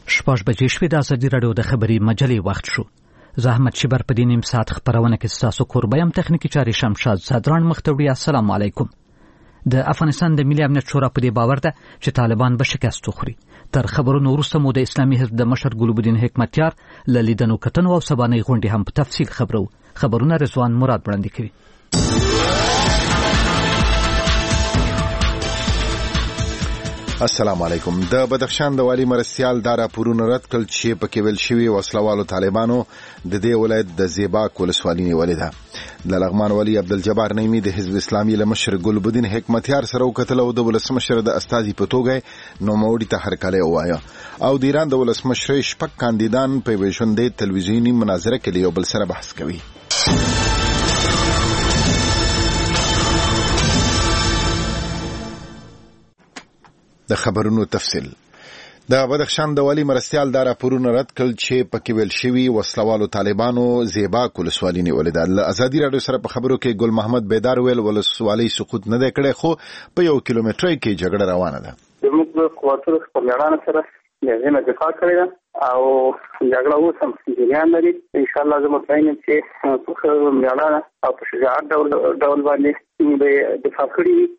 شپږ بجې شوې. د ازادي راډیو د خبري مجلې وخت شو. زه احمد شیبر په دې نیم ساعت خبرونه کې ستاسو کوربه یم. تخنیکی چارې شمشاد صدران مختوړي. السلام علیکم. د افغانستان د ملي امنیت شورا په دې باور ده چې طالبان به شکست وخوري. تر خبرونو وروسته مو د اسلامي حزب د مشر ګلبدین حکمتیار له لیدنو کتنو او سبانۍ غونډې هم په تفصیل خبرونه رضوان مراد وړاندې کوي. السلام علیکم. د بدخشان د والی مرستیال دا راپورونه رد کړل چې پکې ویل شوي وسلوالو طالبانو د دې ولایت د زیباک ولسوالۍ نیولې ده. د لغمان والی عبدالجبار نعیمي د حزب اسلامي له مشر ګلبدین حکمتیار سره وکتل او د ولسمشر د استازي په توګه نوموړي ته هرکلی ووایه او د ایران د ولسمشر شپږ کاندیدان په یوې ژوندۍ تلویزیوني مناظره کې له یو بل سره بحث کوي. د خبرونو تفصیل. د بدخشان د والی مرستیال دا راپورونه رد کړل چې پکې ویل شوي وسلوالو طالبانو زیباک ولسوالۍ نیولې ده. له ازادي راډیو سره په خبرو کې ګل محمد بیدار ویل ولسوالۍ سقوط نه دی کړی خو په 1 کیلومتر کې جګړه روانه ده. زموږ قوتونو په لړانه سره لازمه دفاع کړې ده او جګړه اوس هم جریان لري. ان شاء الله زه مطمئن یم چې په لړانه او په شجاعت ډول باندې به دفاع کړي.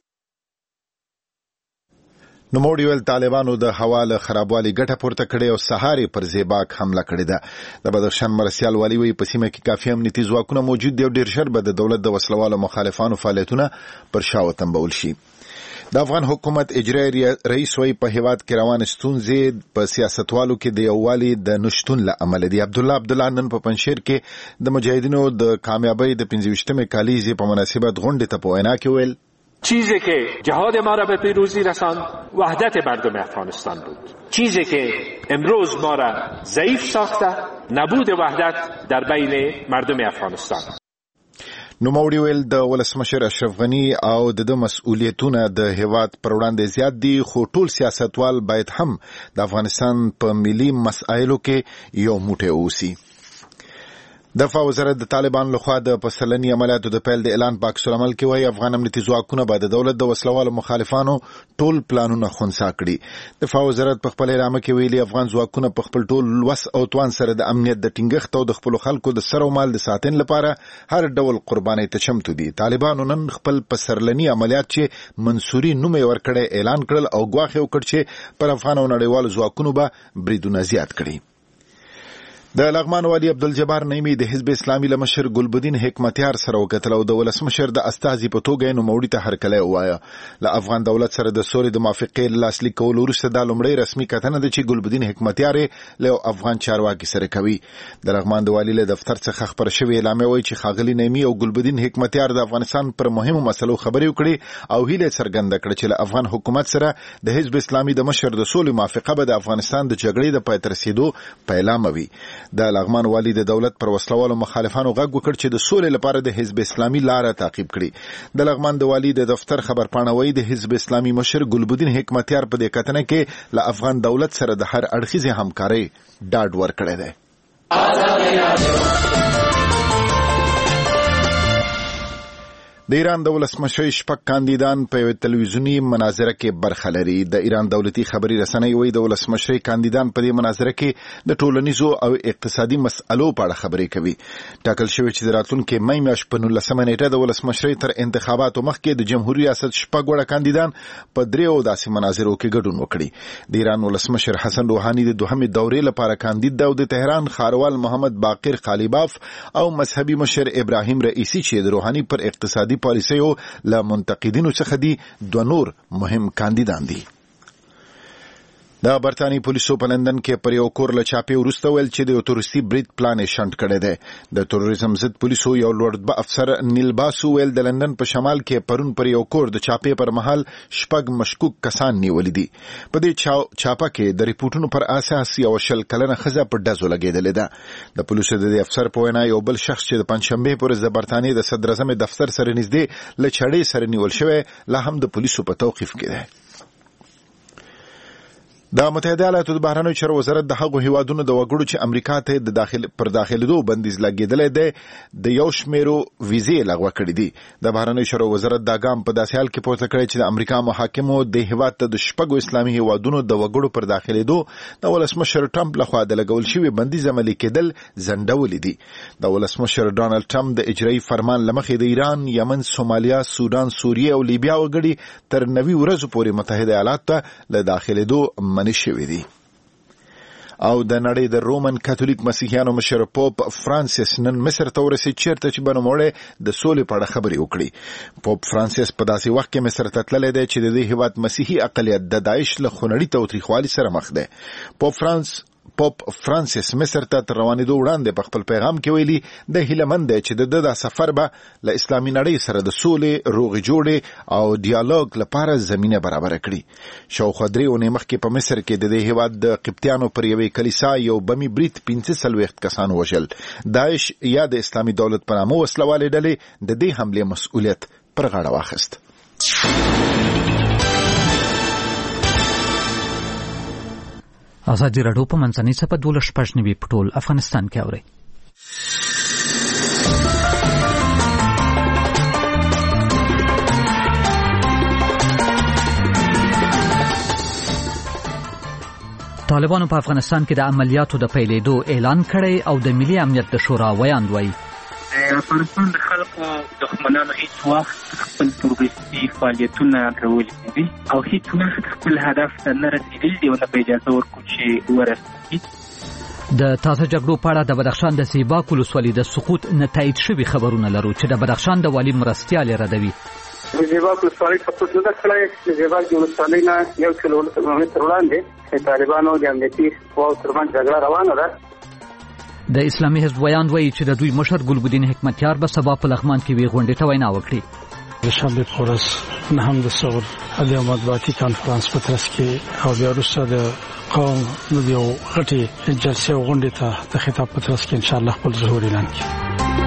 نوموړي ویل طالبانو د هوا له خرابوالي ګټه پورته کړې او سهار پر زیباک حمله کړې ده. د بدخشان مرستیال والی وی په سیمه کې کافي امنیتي ځواکونه موجود دي او ډیر ژر به د دولت د وسلوالو مخالفانو فعالیتونه پر شا وتمبول شي. د افغان حکومت اجرایي رئیس وی په هیواد کې روان ستونزې په سیاستوالو کې د یووالي د نشټون له امله دي. عبدالله نن په پنځشیر کې د مجاهدینو د کامیابی د 25مې کالیزې په مناسبت غونډې ته په وینا کې ویل چیزی که جهاد ما را به پیروزی رساند وحدت مردم افغانستان بود. چیزی که امروز ما را ضعیف ساخته نبود وحدت در بین مردم افغانستان. نوموړي ویل د ولسمشر اشرف غنی او د مسؤلیتونه د هیواد پر وړاندې زیات دي خو ټول سیاستوال باید هم د افغانستان په ملي مسایلو کې یو موټی اوسي. دفاع وزارت د طالبان لخوا د پسلنی عملیاتو د پیل د اعلان په عکس العمل کې وایي افغان امنیتي ځواکونه به د دولت د وسلوالو مخالفانو ټول پلانونه خنثی کړي. دفاع وزارت په خپل اعلامیه کې ویلي افغان ځواکونه په خپل ټول وس او توان سره د امنیت د ټینګښت او د خپل خلکو د سر او مال د ساتنې لپاره هر ډول قربانۍ ته چمتو دي. طالبانو نن خپل پسرلنی عملیات چې منصوري نوم یې ورکړی اعلان کړل او ګواښ یې وکړ چې پر افغان او نړیوالو ځواکونو به بریدونه زیات کړي. د لغمان والی عبدالجبار نعیمي د حزب اسلامي له مشر ګلبدین حکمتیار سره وکتل او د ولسمشر د استازي په توګه نوموړي ته هرکلی ووایه. له افغان دولت سره د سولې د موافقې لاسلیک کولو وروسته دا لومړی رسمي کتنه ده چې ګلبدین حکمتیار له افغان چارواکي سره کوي. د لغمان د والی له دفتر څخه خبر شوی اعلامیه وایي چې ښاغلي نعیمي او ګلبدین حکمتیار د افغانستان پر مهمو مسلو خبرې وکړي او هیله څرګنده کړه چې له افغان حکومت سره د حزب اسلامي د مشر د سولې موافقه به د افغانستان د جګړې د پای ته رسیدو پیلامه وي. د لغمان والی د دولت پر وسلوالو مخالفانو غږ وکړ چې د سولې لپاره د حزب اسلامي لاره تعقیب کړي. د لغمان د والی د دفتر خبرپاڼه وایي د حزب اسلامي مشر ګلبدین حکمتیار په دې کتنه کې له افغان دولت سره د هر اړخیزې همکارۍ ډاډ ورکړی دی. د ایران د ولسمشر شپږ کاندیدان په یو تلویزیونی مناظره کې برخه لري. د ایران دولتي خبري رسنۍ وایي د ولسمشر کاندیدان په دې مناظره کې د ټولنیزو او اقتصادي مسألو په اړه خبرې کوي. ټاکل شوی چې د راتلونکي مې میاشت په 19 نیټه د ولسمشر تر انتخاباتو مخکې د جمهوریت ریاست شپږ وړ کاندیدان په دریو داسې مناظرو کې ګډون وکړي. د ایران ولسمشر حسن روحاني د دوهمې دورې لپاره کاندید دی او د تهران ښاروال محمد باقر قالیباف او مذهبي مشر ابراهیم رئیسی چې د روحاني پر اقتصادي پالیسیو له منتقدینو څخه دي دوه نور مهم کاندیدان دي. د برتانی پولیسو په لندن کې پر یو کور له چاپې وروسته ویل چې د یو تروریستي برید پلان یې شنډ کړی دی. د تروریزم ضد پولیسو یو لوړ رتبه افسر نیل باسو ویل د لندن په شمال کې پرون پر یو کور د چاپې پر مهال شپږ مشکوک کسان نیولي دي. په دې چاپه کې د ریپورتونو پر اساس یو 20 کلنه ښځه په ډزو لګېدلې ده. د پولیسو د افسر په وینا یو بل شخص چې د پنځشنبې پر ورځ د برتانی د صدر اعظم دفتر سره نږدې له چړې سره نیول شوی لا هم د پولیسو په توقیف کې دی. د متحده ایالاتو د بهرنیو چارو وزارت د هغو هیوادونو د وګړو چې امریکا ته د داخلېدو بندیز لګېدلی دی د یو شمیرو ویزې لغوه کړې دي د بهرنیو چارو وزارت دا ګام په داسې حال کې پورته کړی چې د امریکا محاکمو د هیواد ته د 6 اسلامي هیوادونو د وګړو پر داخلېدو د ولسمشر ټرمپ لخوا د لګول شوي بندیز عملي کېدل ځنډولي دي د ولسمشر ډانلډ ټرمپ د اجرایي فرمان له مخې د ایران، یمن، سومالیا، سودان، سوریه او لیبیا وګړي تر 90 ورځو پورې متحده ایالاتو ته له داخلېدو منع شوي دي. او د نړۍ د رومن کاتولیک مسیحیانو مشر پوپ فرانسیس نن مصر ته ورسېد چیرته چې بنوموړی د سولې په اړه خبرې وکړي. پوپ فرانسیس په داسې وخت کې مصر ته تللی دی چې د دې هیواد مسیحي اقلیت د داعش له خونړي تاوتریخوالي سره مخ دی. پوپ فرانسیس مصر ته تر روانېدو وړاندې په خپل پیغام کې ویلي د هیلهمند دی چې د سفر به له اسلامي نړۍ سره د سولې، روغې جوړې او ډیالوګ لپاره زمینه برابره کړي. شاوخوا 3 اونۍ مخکې په مصر کې د دې هیواد د قبطیانو پر یوې کلیسا یو بمي برید 45 کسان وژل. داعش یا د اسلامي دولت په نامه وسلوالې ډلې د دې حملې مسؤلیت پر غاړه واخیست. ازادي راډیو په منځنۍ سپه 12 په ټول افغانستان کې اوري. طالبانو په افغانستان کې د عملیاتو د پیلېدو اعلان کړی او د ملي امنیت د شورا ویاند وایي افغانستان د خلکو دښمنانو هیڅ وخت خپل تروریستي فعالیتونه درولي دي او هیڅ وخت خپل هدف ته نه رسېدلي دي او نه به اجازه ورکړو چې ورسېږي. د تازه جګړو په اړه د بدخشان د سیباک ولسوالۍ د سقوط نتایج شوي خبرونه لرو چې د بدخشان د والي مرستیال ردوي. د سیباک ولسوالۍ سقوط نه کړی. د سیباک ولسوالۍ نه 1 کیلومتر وړاندې طالبانو د امنیتي قواو ترمنځ جګړه روانه ده. د اسلامي حزب ویاند وایي چې د دوی مشر ګلبدین حکمتیار به سبا په لغمان کې وی غونډې ته وینا وکړي. د شنبه په ورځ نهم د ثور عالی مطبوعاتي کانفرنس په ترڅ کې او بیا وروسته د قوم د یو غټي جلسې او غونډې ته د خطاب په ترڅ کې ان شاء الله خپل ظهور اعلان کړي.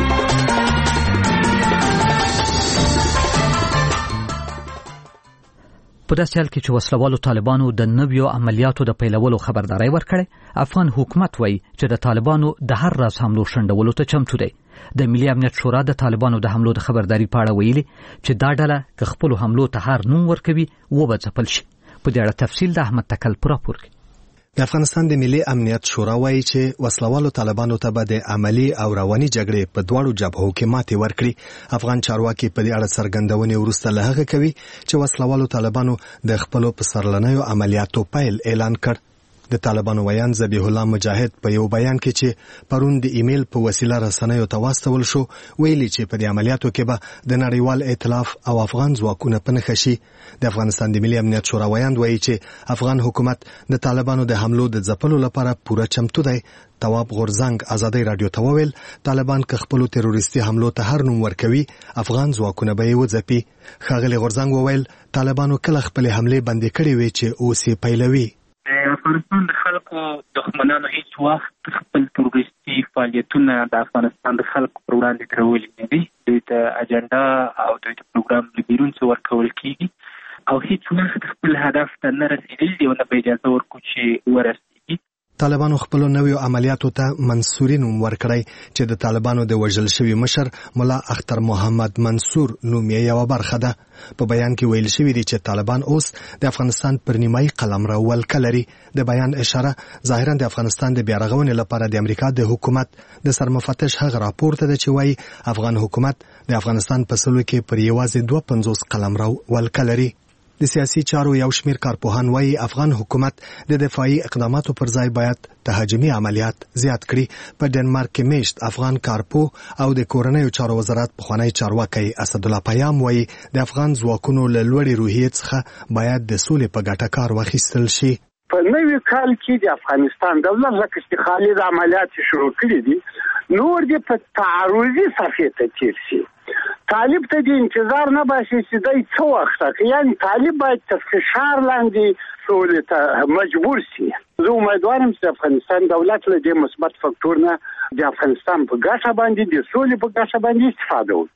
په داسې حال کې چې وسلوالو طالبانو د نویو عملیاتو د پیلولو خبرداري ورکړې، افغان حکومت وایي چې د طالبانو د هر راز حملو شنډولو ته چمتو دی. د ملي امنیت شورا د طالبانو د حملو د خبرداري په اړه ویلي چې دا ډله که خپل حملو ته هر نوم ورکوي و به ځپل شي. په دې اړه تفصیل د احمد تکل پر راپور کې. د افغانستان د ملي امنیت شورا وایي چې وسلوالو طالبانو ته به د عملی او رواني جګړې په دواړو جبهو کې ماتې ورکړي. افغان چارواکي په دې اړه څرګندونې وروسته له هغه کوي چې وسلوالو طالبانو د خپل پسرلنیو عملیاتو پیل اعلان کړ. د طالبانو ویاند ذبیح الله مجاهد په یو بیان کې چې پرون د ایمیل په وسیله رسنیو ته واستول شو ویلي چې په دې عملیاتو کې به د نړیوال ائتلاف او افغان ځواکونه په نښه شي. د افغانستان د ملي امنیت شورا ویاند وایي چې افغان حکومت د طالبانو د حملو د ځپلو لپاره پوره چمتو دی. تواب غورزنګ ازادي رادیو ته وویل طالبان که خپل تروریستي حملو ته هر نوم ورکوي افغان ځواکونه به یې وځپي. ښاغلي غورزنګ وویل طالبانو کله خپل حملې بندې کړې وي چې اوس یې پیلوي. افغانستان د خلکو دښمنانو هیڅ وخت خپل تروریستي فعالیتونه د افغانستان د خلکو پر وړاندې درولي دي. دوی ته اجنډا او دوی ته پروګرام له بیرون څخه ورکول کیږي او هیڅ وخت خپل هدف ته نه رسېدلي دي او نه به اجازه ورکړو چې ورسېږي. طالبانو خپل نویو عملیاتو ته منصوري نوم ورکړی چې د طالبانو د وژل شوي مشر ملا اختر محمد منصور نوم یې یوه برخه ده. په بیان کې ویل شوي دي چې طالبان اوس د افغانستان پر نیمایي قلمرو ولکه لري. د بیان اشاره ظاهرا د افغانستان د بیارغونې لپاره د امریکا د حکومت د سرمفتش هغه راپور ته ده چې وایي افغان حکومت د افغانستان په سلو کې پر یوازې 52 قلمرو ولکه لري. د سیاسي چارو یو شمیر کارپوهان وایي افغان حکومت د دفاعي اقداماتو پر ځای باید تهاجمي عملیات زیات کړي. په ډنمارک کې میشت افغان کارپو او د کورنیو چارو وزارت پخوانی چارواکي اسدالله پیام وایي د افغان ځواکونو له لوړې روحیې څخه باید د سولې په ګټه کار واخیستل شي. په نوي کال کې د افغانستان دولت لکه استخالي د عملیات شروع کړي دي نور دې په تعرضي صفحه ته تیر شي. طالب ته د انتظار نه باسي چې دای څو وخت یعنی طالب باید تر فشار لاندې سولې ته مجبور شي. زه امیدوارم چې افغانستان دولت له دې مثبت فکټور نه د افغانستان په ګټه باندې د سولې په ګټه باندې استفاده وکړي.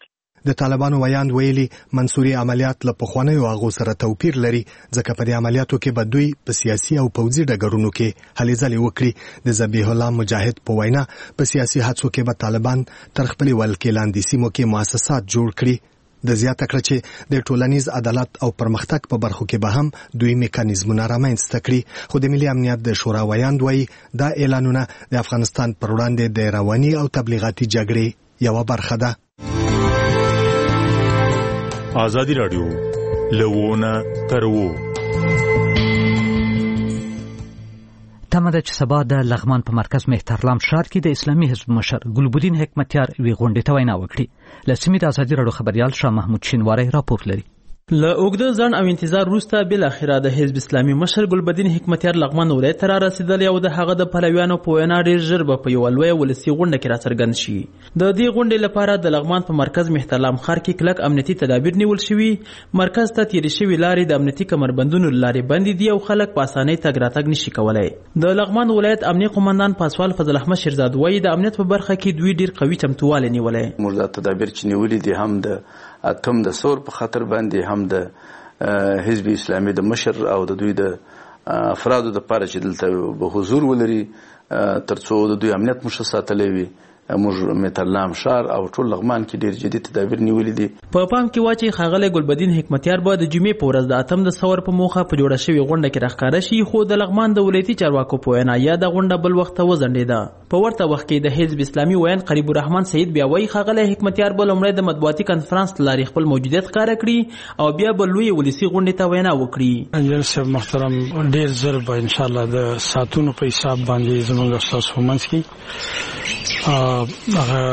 د طالبانو ویاند ویلي منصوري عملیات له پخوانیو هغو سره توپیر لري ځکه په دې عملیاتو کې به دوی په سیاسي او پوځي ډګرونو کې هلې ځلې وکړي. د ذبیح الله مجاهد په وینا په سیاسي هڅو کې به طالبان تر خپلې ولکې لاندې سیمو کې مؤسسات جوړ کړي. د زیاته کړه چې د ټولنیز عدالت او پرمختګ په برخو کې به هم دوی میکانیزمونه رامنځته کړي. خو د ملي امنیت د شورا ویاند وایي دا اعلانونه د افغانستان پر وړاندې د رواني او تبلیغاتي جګړې یوه برخه ده. ازادي راډیو لوونه ترو تمه ده چې سبا د لغمان په مرکز مهترلام ښار کې د اسلامي حزب مشر ګلبدین حکمتیار وی غونډې ته وینا وکړي. له سیمې د ازادي راډیو خبريال شاه محمود شینواری راپور لري. له اوږده ځنډ او انتظار وروسته بالاخره د حزب اسلامي مشر ګلبدین حکمتیار لغمان ولایت ته رارسېدلی او د هغه د پلویانو په وینا ډېر ژر به په یوه لویه ولسي غونډه کې راڅرګند شي. د دې غونډې لپاره د لغمان په مرکز مهترلام ښار کې کلک امنیتي تدابیر نیول شوي. مرکز ته تېرې شوي لارې د امنیتي کمربندونو له لارې بندې دي او خلک په اسانۍ تګ راتګ نشي کولی. د لغمان ولایت امنیه قمندان پاسوال فضل احمد شیرزاد وایي د امنیت په برخه کې دوی ډېر قوي چمتووالی نیولی. موږ دا تدابیر چې نیولي دي هم د اتم د ثور په خطر باندې هم د حزب اسلامي د مشر او د دوی د افرادو د پاره چې دلته به حضور ولري ترڅو د دوی امنیت مو ساتلی وي. موږ مهترلام ښار او ټول لغمان کې ډېر جدي تدابیر نیولي دي. په پام کې واچي ښاغلی ګلبدین حکمتیار به د جمعې په ورځ د اتم د ثور په موخه په جوړه شوې غونډه کې راښکاره شي. خو د لغمان د ولایتي چارواکو په وینا یاده غونډه بل وخت ته وځنډېده. په ورته وخت کې د حزب اسلامي ویاند قریب الرحمن سید بیا وایي ښاغلی حکمتیار به لومړی د مطبوعاتي کنفرانس له لارې خپل موجودیت ښکاره کړي او بیا به لویې ولسي غونډې ته وینا وکړي. انجنیر صاحب محترم ډېر ژر به انشاءالله د ساعتونو په حساب باندې زموږ او ستاسو په منځ کې هغه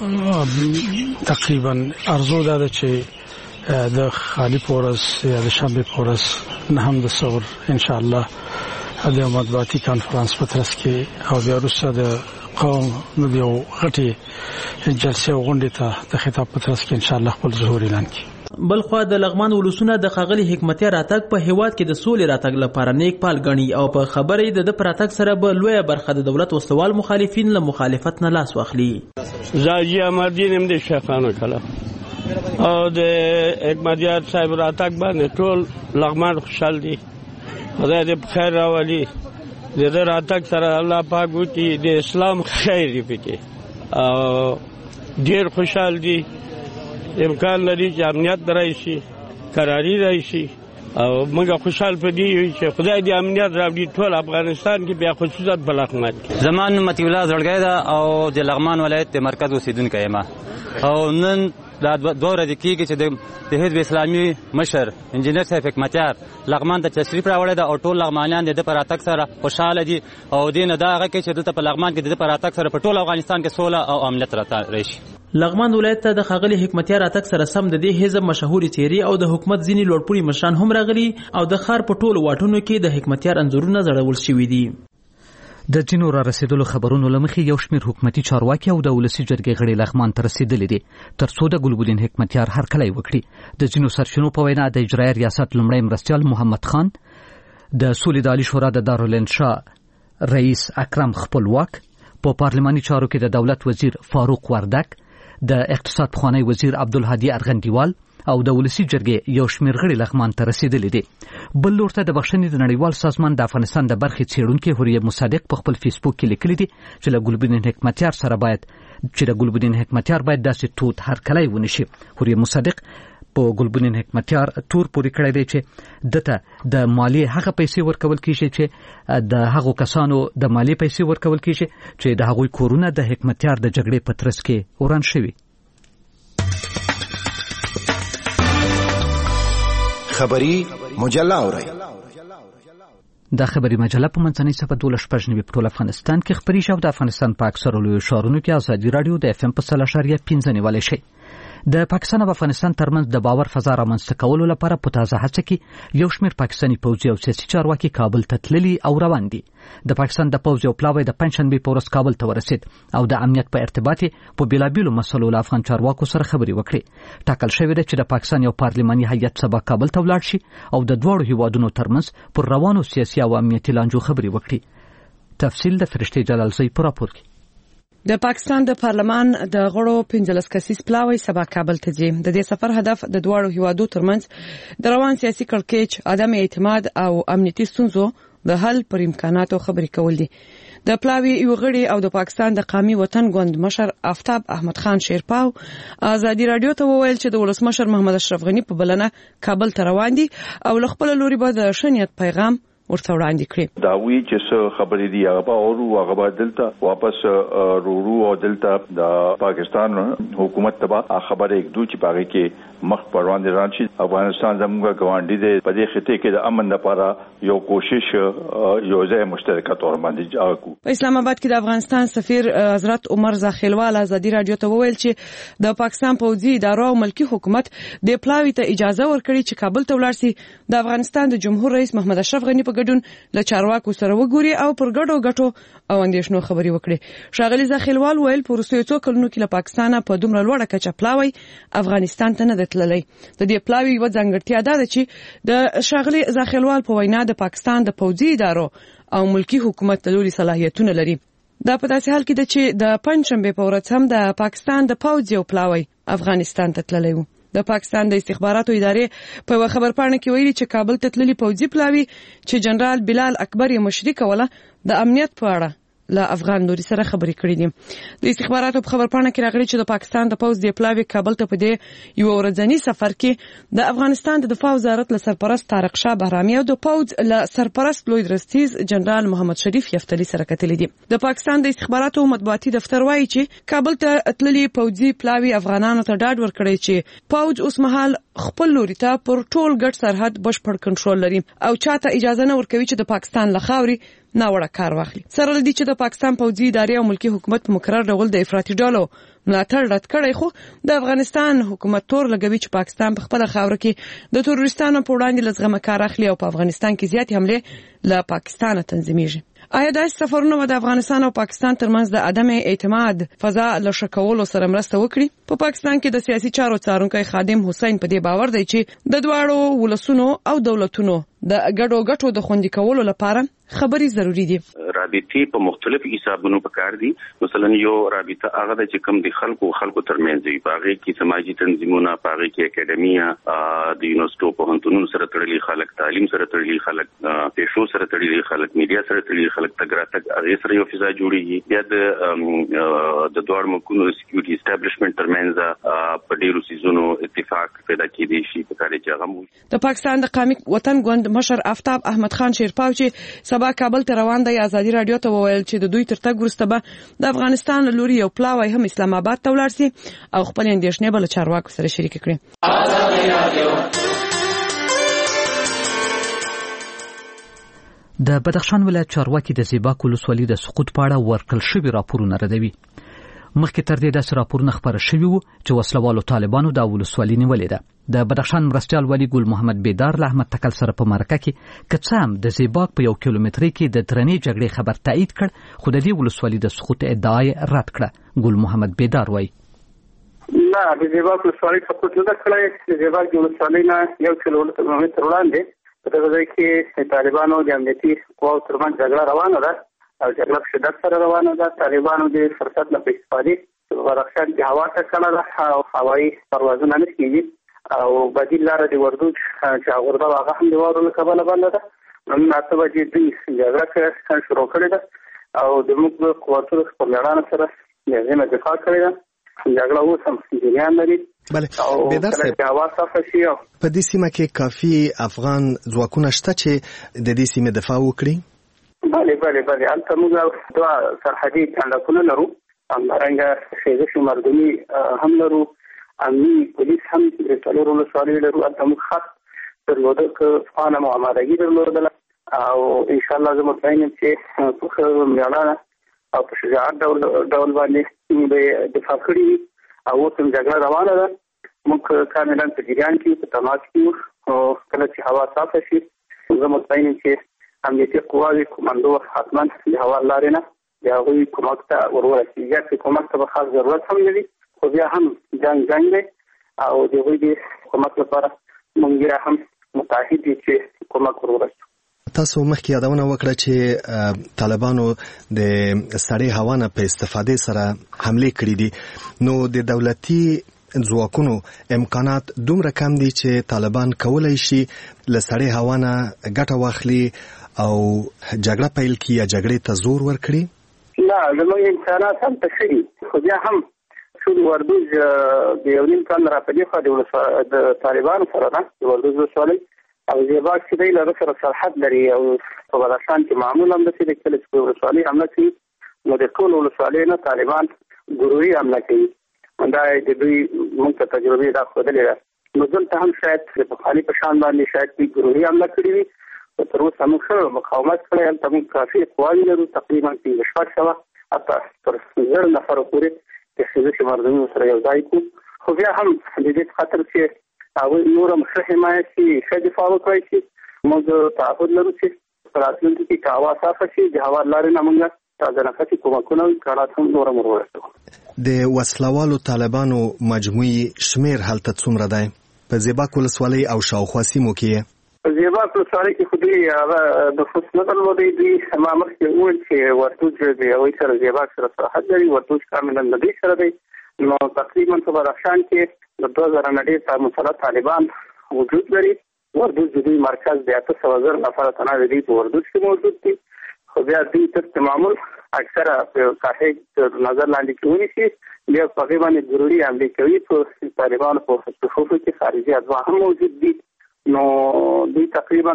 تقریبا ارزو دا ده چې د خالی پورس یا د شنبه پورس نه هم د ثور ان شاء الله د مطبوعاتي کانفرنس په ترڅ کې او بیا وروسته د قوم د یو غټي جلسه غونډه ته د خطاب په ترڅ کې ان شاء الله خپل ظهور اعلان کړي. بلخوا د لغمان ولسونه د ښاغلي حکمتیار راتګ په هیواد کې د سولې راتګ لپاره نیک پال ګڼي او په خبرې د پراتګ سره به لویه برخه د دولت وسوال مخالفین له مخالفت نه لاس واخلي. زاجی احمدین هم د شیخانو کله او د حکمتیار صاحب راتګ باندې ټول لغمان خوشحال دي. خدای دې په خیر راولي. د راتګ سره الله پاک وکړي د اسلام خیر دی پکې او ډېر خوشحال دي. امکان لري چې امنیت راشي قراری راشي او موږ خوشحال پدې چې خدای دې امنیت راوړي ټول افغانستان کې بیا خصوصا په لغمان کې. زمان متي الله زړګی دا او د لغمان ولایت د مرکز اوسیدونکی یم او نن دا دوه ورځې کېږي چې د حزب اسلامي مشر انجینر صاحب حکمتیار لغمان ته تشریف راوړی ده او ټول لغمانیان د ده په راتګ سره خوشحاله دي او دې نه دا هغه کوي چې دلته په لغمان کې د ده په راتګ سره په ټول افغانستان کې سوله او امنیت راشي. لغمان ولایت ته د ښاغلي حکمتیار راتګ سره سم د دې حزب مشهورې څېرې او د حکومت ځینې لوړپوړي مشران هم راغلي او د ښار په ټولو واټونو کې د حکمتیار انځورونه ځړول شوي دي. د ځینو را رسیدلو خبرونو له مخې یو شمېر حکومتي چارواکي او د ولسي جرګې غړي لغمان ته رسیدلي دي تر څو د ګلبدین حکمتیار هرکلی وکړي. د ځینو سرچینو په وینا د اجرایه ریاست لومړی مرستیال محمد خان، د سولې د عالي شورا د دارالانشا رئیس اکرم خپلواک، په پارلماني چارو کې د دولت وزیر فاروق وردک، د اقتصاد پخوانی وزیر عبدالهادي ارغندیوال او د ولسي جرګې یو شمېر غړي لغمان ته رسیدلي دي. بل لور ته د بخښنې د نړیوال سازمان د افغانستان د برخې څېړونکي حوریه مصدق په خپل فیسبوک کې لیکلي دي چې له ګلبدین حکمتیار باید داسې تود هرکلی ونشي. حوریه مصدق په ګلبدین حکمتیار تور پورې کړی دی چې دته د مالیې هغه پیسې ورکول کیږي چې د هغو کسانو د مالیې پیسې ورکول کیږي چې د هغوی کورونه د حکمتیار د جګړې په ترڅ کې وران شوي. خبری مجله اورئ. د خبری مجله په منځنۍ صفحه 12 په ټول افغانستان کې خبري شو. د افغانستان په اکثرو لویو ښارونو کې ازادي راډیو د FM په 3.5 نیولای شي. د پاکستان او افغانستان ترمنځ د باور فضا رامنځته کولو لپاره په تازه هڅه کې یو شمېر پاکستاني پوځي او سیاسي چارواکي کابل ته تللي او روان دي. د پاکستان د پوځ یو پلاوی د پنځشنبې په ورځ کابل ته ورسید او د امنیت په ارتباط په بیلابیلو مسلو له افغان چارواکو سره خبرې وکړې. ټاکل شوې ده چې د پاکستان یو پارلماني هیئت سبا کابل ته ولاړ شي او د دواړو هیوادونو ترمنځ پر روانو سیاسي او امنیتي لانجو خبرې وکړي. تفصیل د فرشتي جلالزی په راپور کې. د پاکستان د پارلمان د غړو 15 کسیز پلاوی سبا کابل ته ځي. د دې سفر هدف د دواړو هیوادو ترمنځ د روان سیاسي کړکېچ، عدم اعتماد او امنیتي ستونزو د حل پر امکاناتو خبرې کول دي. د پلاوی یو غړي او د پاکستان د قومي وطن ګوند مشر آفتاب احمد خان شیرپاو ازادي رادیو ته وویل چې د ولسمشر محمد اشرف غنی په بلنه کابل ته روان دي او له خپل لوري به د شنیت پیغام ورته وړاندې کړی. دا وی چې خبرې دی هغه او دلته واپس رورو او دلته د پاکستان حکومت تبا خبره یک دوه چې باغې کې مخ پروان رانشي. افغانستان زموږ ګاونډي دی په دې خطه کې د امن لپاره یو کوشش یو ځای مشترکه تور باندې کو. په اسلام آباد کې د افغانستان سفیر حضرت عمر زاخیلوال ازادي رادیو ته وویل چې د پاکستان پوځي ادارو او ملکی حکومت د پلاوی ته اجازه ورکړي چې کابل ته ولاړ شي. د افغانستان د جمهور رئیس محمد اشرف غنی په ګډون له چارواکو سره وګوري او پر ګډو غټو او اندیشنو خبري وکړي. شاغلی زاخیلوال ویل په وروستیو څو کلونو کې له پاکستان په دومره لوړه کچه پلاوی افغانستان ته نه تللی. د دې پلاوی یو ځانګړتیا ده چې د شاغلی زاخیلوال په وینا د پاکستان د پوځي ادارو او ملکی حکومت ته لوري صلاحیتونه لري. دا په داسې حال کې ده چې د پنځشنبه په ورځ هم د پاکستان د پوځ یو پلاوی افغانستان ته تللی و. د پاکستان د استخباراتو ادارې په خبر پاڼه کې ویلي چې کابل ته تللی پوځي پلاوی چې جنرال بلال اکبر یې مشري کوله د امنیت په اړه له افغان لوري سره خبرې کړې دي. د استخباراتو په خبر پاڼه کې راغلي چې د پاکستان د پوځ د پلاوی کابل ته په دې یو ورځنی سفر کې د افغانستان د دفاع وزارت له سرپرست طارق شاه بهرامي او د پوځ له سرپرست لوی درستیز جنرال محمد شریف یفتلی سره کتلې دي. د پاکستان د استخباراتو مطبوعاتي دفتر وایي چې کابل ته تللی پوځي پلاوی افغانانو ته ډاډ ورکړي چې پوځ اوس مهال خپل لوري ته پر ټول ګډ سرحد بشپړ کنټرول لري او چاته اجازه نه ورکوي چې د پاکستان له خاوري ناوړه کار واخلي. سره لدی چې د پاکستان پوځي ادارې او ملکی حکومت په مقرر ډول د افراطي ډلو ملاتړ رد کړی، خو د افغانستان حکومت تور لګوي چې پاکستان په خپل خاور کې د تروریستانو په وړاندې لزغمه کار اخلي او په افغانستان کې زیاتې حمله له پاکستان تنظیمېږي. آیا د سفرونو د افغانستان او پاکستان ترمنځ د عدم اعتماد فضا له شکولو سره مرسته وکړي؟ په پاکستان کې د سیاسي چارو څارونکي خادم حسین په دې باور دی چې د دواړو ولسونو او دولتونو د ګډو ګټو د خوندي کولو لپاره خبرې ضروری دي. رابطې په مختلفو حسابونو پکار دي. مثلا یو رابطه هغه د چې کوم د خلکو ترمنځ وي، باغې کې سماجی تنظیمونه، باغې کې اکیډمیا، د یونیورسيټو په هنتونو سره تړلي خلک، تعلیم سره تړلي خلک، پیشو سره تړلي خلک، میډیا سره تړلي خلک، تګراتګ هغه سره یو فضا جوړیږي. بیا د دوه ملکونو سکیورټي اسټابلیشمنت ترمنځ په ډیرو سيزونو اتفاق پیدا کېدی شي په کار کې هغه. د پاکستان د قومي وطن ګوند مشر آفتاب احمد خان شیرپاو چې سبا کابل ته روان دی ازادي رادیو ته وویل چې د دوی تر تګ وروسته به د افغانستان لوري یو پلاوی هم اسلام آباد ته ولاړ شي او خپل اندیشنې به له چارواکو سره شریک کړي. د بدخشان ولایت چارواکي د زیباک ولسوالۍ د سقوط په اړه ورکړل شوي راپورونه ردوي. مخکې تر دې داسې راپورونه خپاره شوي وو چې وسلوالو طالبانو د ولسوالۍ نیولې ده. د بدخشان مرستیال والی ګل محمد بیدار له احمد تکل سره په مرکه کې که څه هم د زیباک په 1 کیلومتري کې د درنې جګړې خبر تایید کړ، خو د دې ولسوالۍ د سقوط ادعا رد کړه. ګل محمد بیدار وایي نه، د زیباک ولسوالۍ سقوط نه کړی. د زیباک ولسوالۍ نه 1 کیلومتر وړاندې په دغه ځای کې طالبانو د امنیتي قواو ترمنځ جګړه روانه ده او جګړه په شدت سره روانه ده. طالبانو د فرصت نه په استفادې بدخشان کې هوا ته کړه ده او هوایي پروازونه نه کېږي او بدیل لاره د وردوج چې هغه هغه هم د واورو له کبله بنده ده. نن 8 بجې دوی جګړه شروع کړې ده او د موږ قوتونو په میړانه سره د دفاع کړې ده. جګړه اوس هم جریان لري. بله بیدار صاحب، په دې سیمه کې کافي افغان ځواکونه شته چې د دې سیمې دفاع وکړي؟ بله هلته موږ دوه سرحدي کنډکونه لرو، همدارنګه خیزش مردمي هم لرو، امني پولیس هم د څلورو ولسوالیو لرو. هلته موږ خط درلوده که افغانه مو امادګي درلودله او انشاءالله زه مطمئن یم چې په ښه میړانه او په شجاعت ډول باندې به دفاع کړي وي او اوس هم جګړه روانه ده. موږ کاملا په جریان کې په تماس کې یو. کله چې هوا صافه شي زه مطمئن یم چې امنیتي قواوې کمانډو حتما د هوا لارې نه د هغوی کومک ته ورورسي. چې کومک ته به خاص ضرورت هم نه وي، خو بیا هم جنګ دی او د هغوی د کومک لپاره موږ بیا هم متعهد یو چې کومک ورورسو. تاسو مخکې یادونه وکړه چې طالبانو د سړې هوا نه په استفادې سره حمله کړې دي، نو د دولتي ځواکونو امکانات دومره کم دي چې طالبان کولای شي له سړې هوا نه ګټه واخلي او جګړه پیل کړي یا جګړې ته زور ورکړي؟ لا، زموږ امکانات هم تشري، خو بیا هم ټول وردوج د یو نیم کال را پدې خو د طالبانو سره ده، د وردوج ولسوالۍ او زیباک چې دی له سره سرحد لري او په بدخشان کې معمول هم داسې د کله چې ولسوالۍ حمله کوي نو د ټول ولسوالۍ نه طالبان ګروهي حمله کوي. دا د دوی موږ ته تجربې دا ښودلې ده. نو دلته هم شاید د پخواني په شان باندې شاید دوی ګروهي حمله کړې وي، خو تر اوسه موږ ښه مقاومت کړی، هلته موږ کافي قواوې لرو، تقریبا 15 حتی تر 1000 نفرو پورې د فزیکي مردمینو سره یو ځای کړو. خو بیا هم د دې خاطر چې هغوی نور هم ښه حمایت شي، ښه دفاع وکړی شي، موږ تعهد لرو چې په راتلونکي کې که هوا صافه شي د هوا لارې نه موږ تازه نفسي کومکونه کارات هم نور هم ورسوو. د وسلوالو طالبانو مجموعي شمیر هلته څومره دی په زیباک ولسوالۍ او شاوخوا سیمو کې؟ په زیباک ولسوالۍ کې خو دوی هغه د خصوص نه درلودی. دوی ما مخکې وویل چې وردوج د هغوی سره زیباک سره سرحد لري، وردوج کاملا د دوی سره دی. نو تقریبا په بدخشان کې د 2000 نه ډېر مسلط طالبان وجود لري. وردوج د دوی مرکز د 800,000 نفر تنه دی په وردوج کې موجود دي، خو بیا دوی تر معمول اکثره په کاهې نظر لاندې کوي چې بیا په هغې باندې ضروري حملې کوي. په طالبانو په صفوفو کې خارجي ادوا هم موجود دي. نو دوی تقریبا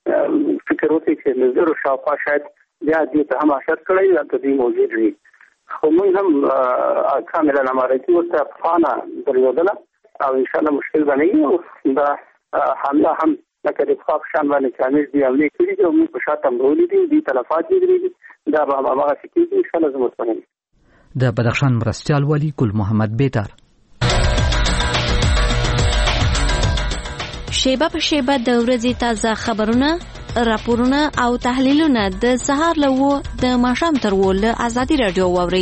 فکر وکړي چې له 0 شاوخوا شاید بیا دوی ته هم اشر کړی هلته دوی موجود وي. خو موږ هم کاملا امارتي ورته پخوانه درلودله او انشاءالله مشکل به نه وي. او دا حمله هم لکه د پخوا په شان باندې چې امیر دوی حملې کړي دي او موږ په شاته مرولي دي، دوی تلفات لیدلي دي، دا به هماغسې کېږي انشاءالله. زه مطمئن یم. د بدخشان مرستیال والي ګل محمد بیدار. شیبه په شیبه د ورځې تازه خبرونه، راپورونه او تحلیلونه د سهار له 9 د ماښام تر 10 له ازادي رادیو واورئ.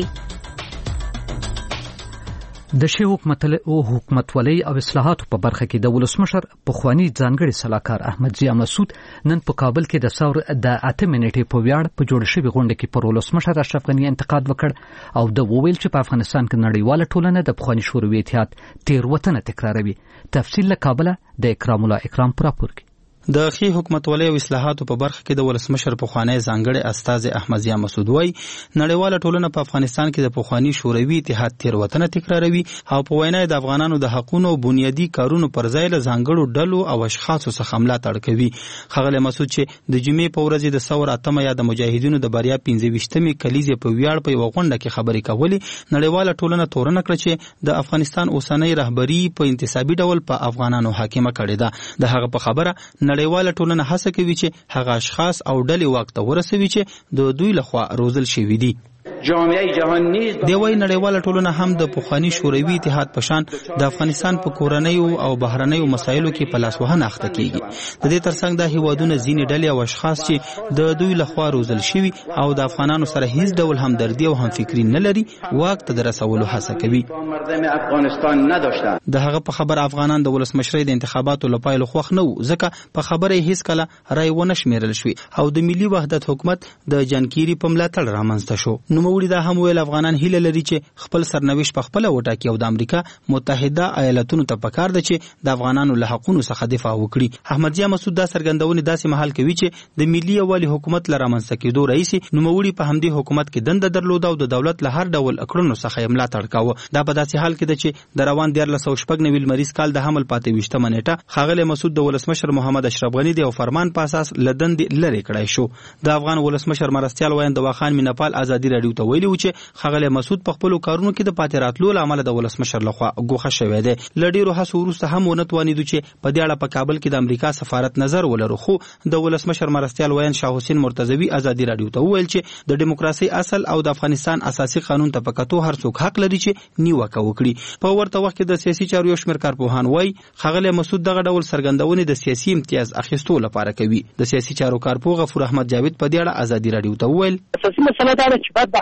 د شی حکومتولۍ او اصلاحاتو په برخه کې د ولسمشر پخوانی ځانګړي سلاکار احمد ضیا مسعود نن په کابل کې د ثور د 8 منټې په ویاړ په جوړ شوی غونډه کې پر ولسمشر اشرف غنی انتقاد وکړ او د وویل چې په افغانستان کې نړیواله ټولنه د پخوانی شوروي اتحاد تیروتنه تکراروي. تفصیل له کابل د اکرام الله اکرام پر راپور کې. د خي حکومتولۍ او اصلاحاتو په برخه کې د ولسمشر پخوانی ځانګړي استاذ احمد ضیا مسعود وای نړیواله ټولنه په افغانستان کې د پخوانی شوروي اتحاد تیروتنه تکراروي او په وینا د افغانانو د حقوقو او بنیادی کارونو پر ځای له ځانګړو ډلو او اشخاصو څخه ملاتړ کوي. خغل مسعود چې د جمعې په ورځ د ثور اتمه یا د مجاهدینو د بریا 15مې کلیزې په ویاړ په غونډه کې خبرې کولې، نړیواله ټولنه تورنه کړ چې د افغانستان اوسنۍ رهبری په انتصابي ډول په افغانانو حاکمه کړې ده. د هغه په خبره نړیواله ټولنه هڅه کوي چې هغه اشخاص او ډلې واک ته ورسوي چې د دوی لخوا روزل شوي دي. جامعه جهان نیز دی وای نړیواله ټولنه هم د پخوانی شوروي اتحاد په شان د افغانستان په کورنۍ او بهرنۍ مسایلو کې په لاس وهنه اخته کیږي. د دې ترڅنګ د هیوادونو ځینې ډلې او اشخاص چې د دوی لخوا روزل شوي او د افغانانو سره هیڅ ډول همدردي او همفکري نه لري واک ته رسولو هڅه کوي. افغانستان نداشتن. د هغه په خبر افغانان د ولسمشرۍ د انتخاباتو لپاره خوښ نه وو، ځکه په خبره هیڅ کله رای ونه شمیرل شوی او د ملي وحدت حکومت د جنکيري په ملاتړ رامنځته شو. نوموړي دا هم ویل افغانان هیله لري چې خپل سرنوشت په خپل وټاکي او د امریکا متحده ایالاتونو ته پکار ده چې د افغانانو له حقوقو څخه دفاع وکړي. احمد ضیا مسعود دا څرګندونه داسې مهال کوي چې د ملي یووالي حکومت لپاره منځ کېدو رئیس نوموړي په همدې حکومت کې دنده درلوده او د دولت له هر ډول اکړونو څخه ملاتړ کاوه. دا په داسې حال کې ده چې د روان 1499 لمریز کال د حمل پاتې 20 نیټه خاغله مسعود د ولسمشر محمد اشرف غنی د فرمان په اساس لدن لری کړای شو. د افغان ولسمشر مرستیال وایند واخان مینپال ازادي رادیو ته ویلي چې خغل مسعود په خپل کارونو کې د پاتې راتلو لامل د ولسمشر لخوا ګوښه شوی دی. لډیرو هڅو وروسته هم ونتوانیدو چې په دې اړه په کابل کې د امریکا سفارت نظر ولرو، خو د ولسمشر مرستیال وایند شاه حسین مرتضوی ازادي رادیو ته ویل چې د دیموکراسي اصل او د افغانستان اساسي قانون ته پکاتو هر څوک حق لري چې نیوکه وکړي. په ورته وخت کې د سیاسي چارو یو شمېر کارپوهان وایي خغل مسعود دغه ډول څرګندونې د سیاسي امتیاز اخیستو لپاره کوي. د سیاسي چارو کارپوه غفور احمد جاوید په دې اړه ازادي رادیو ته ویل اساسي مسله دا ده چې بعد د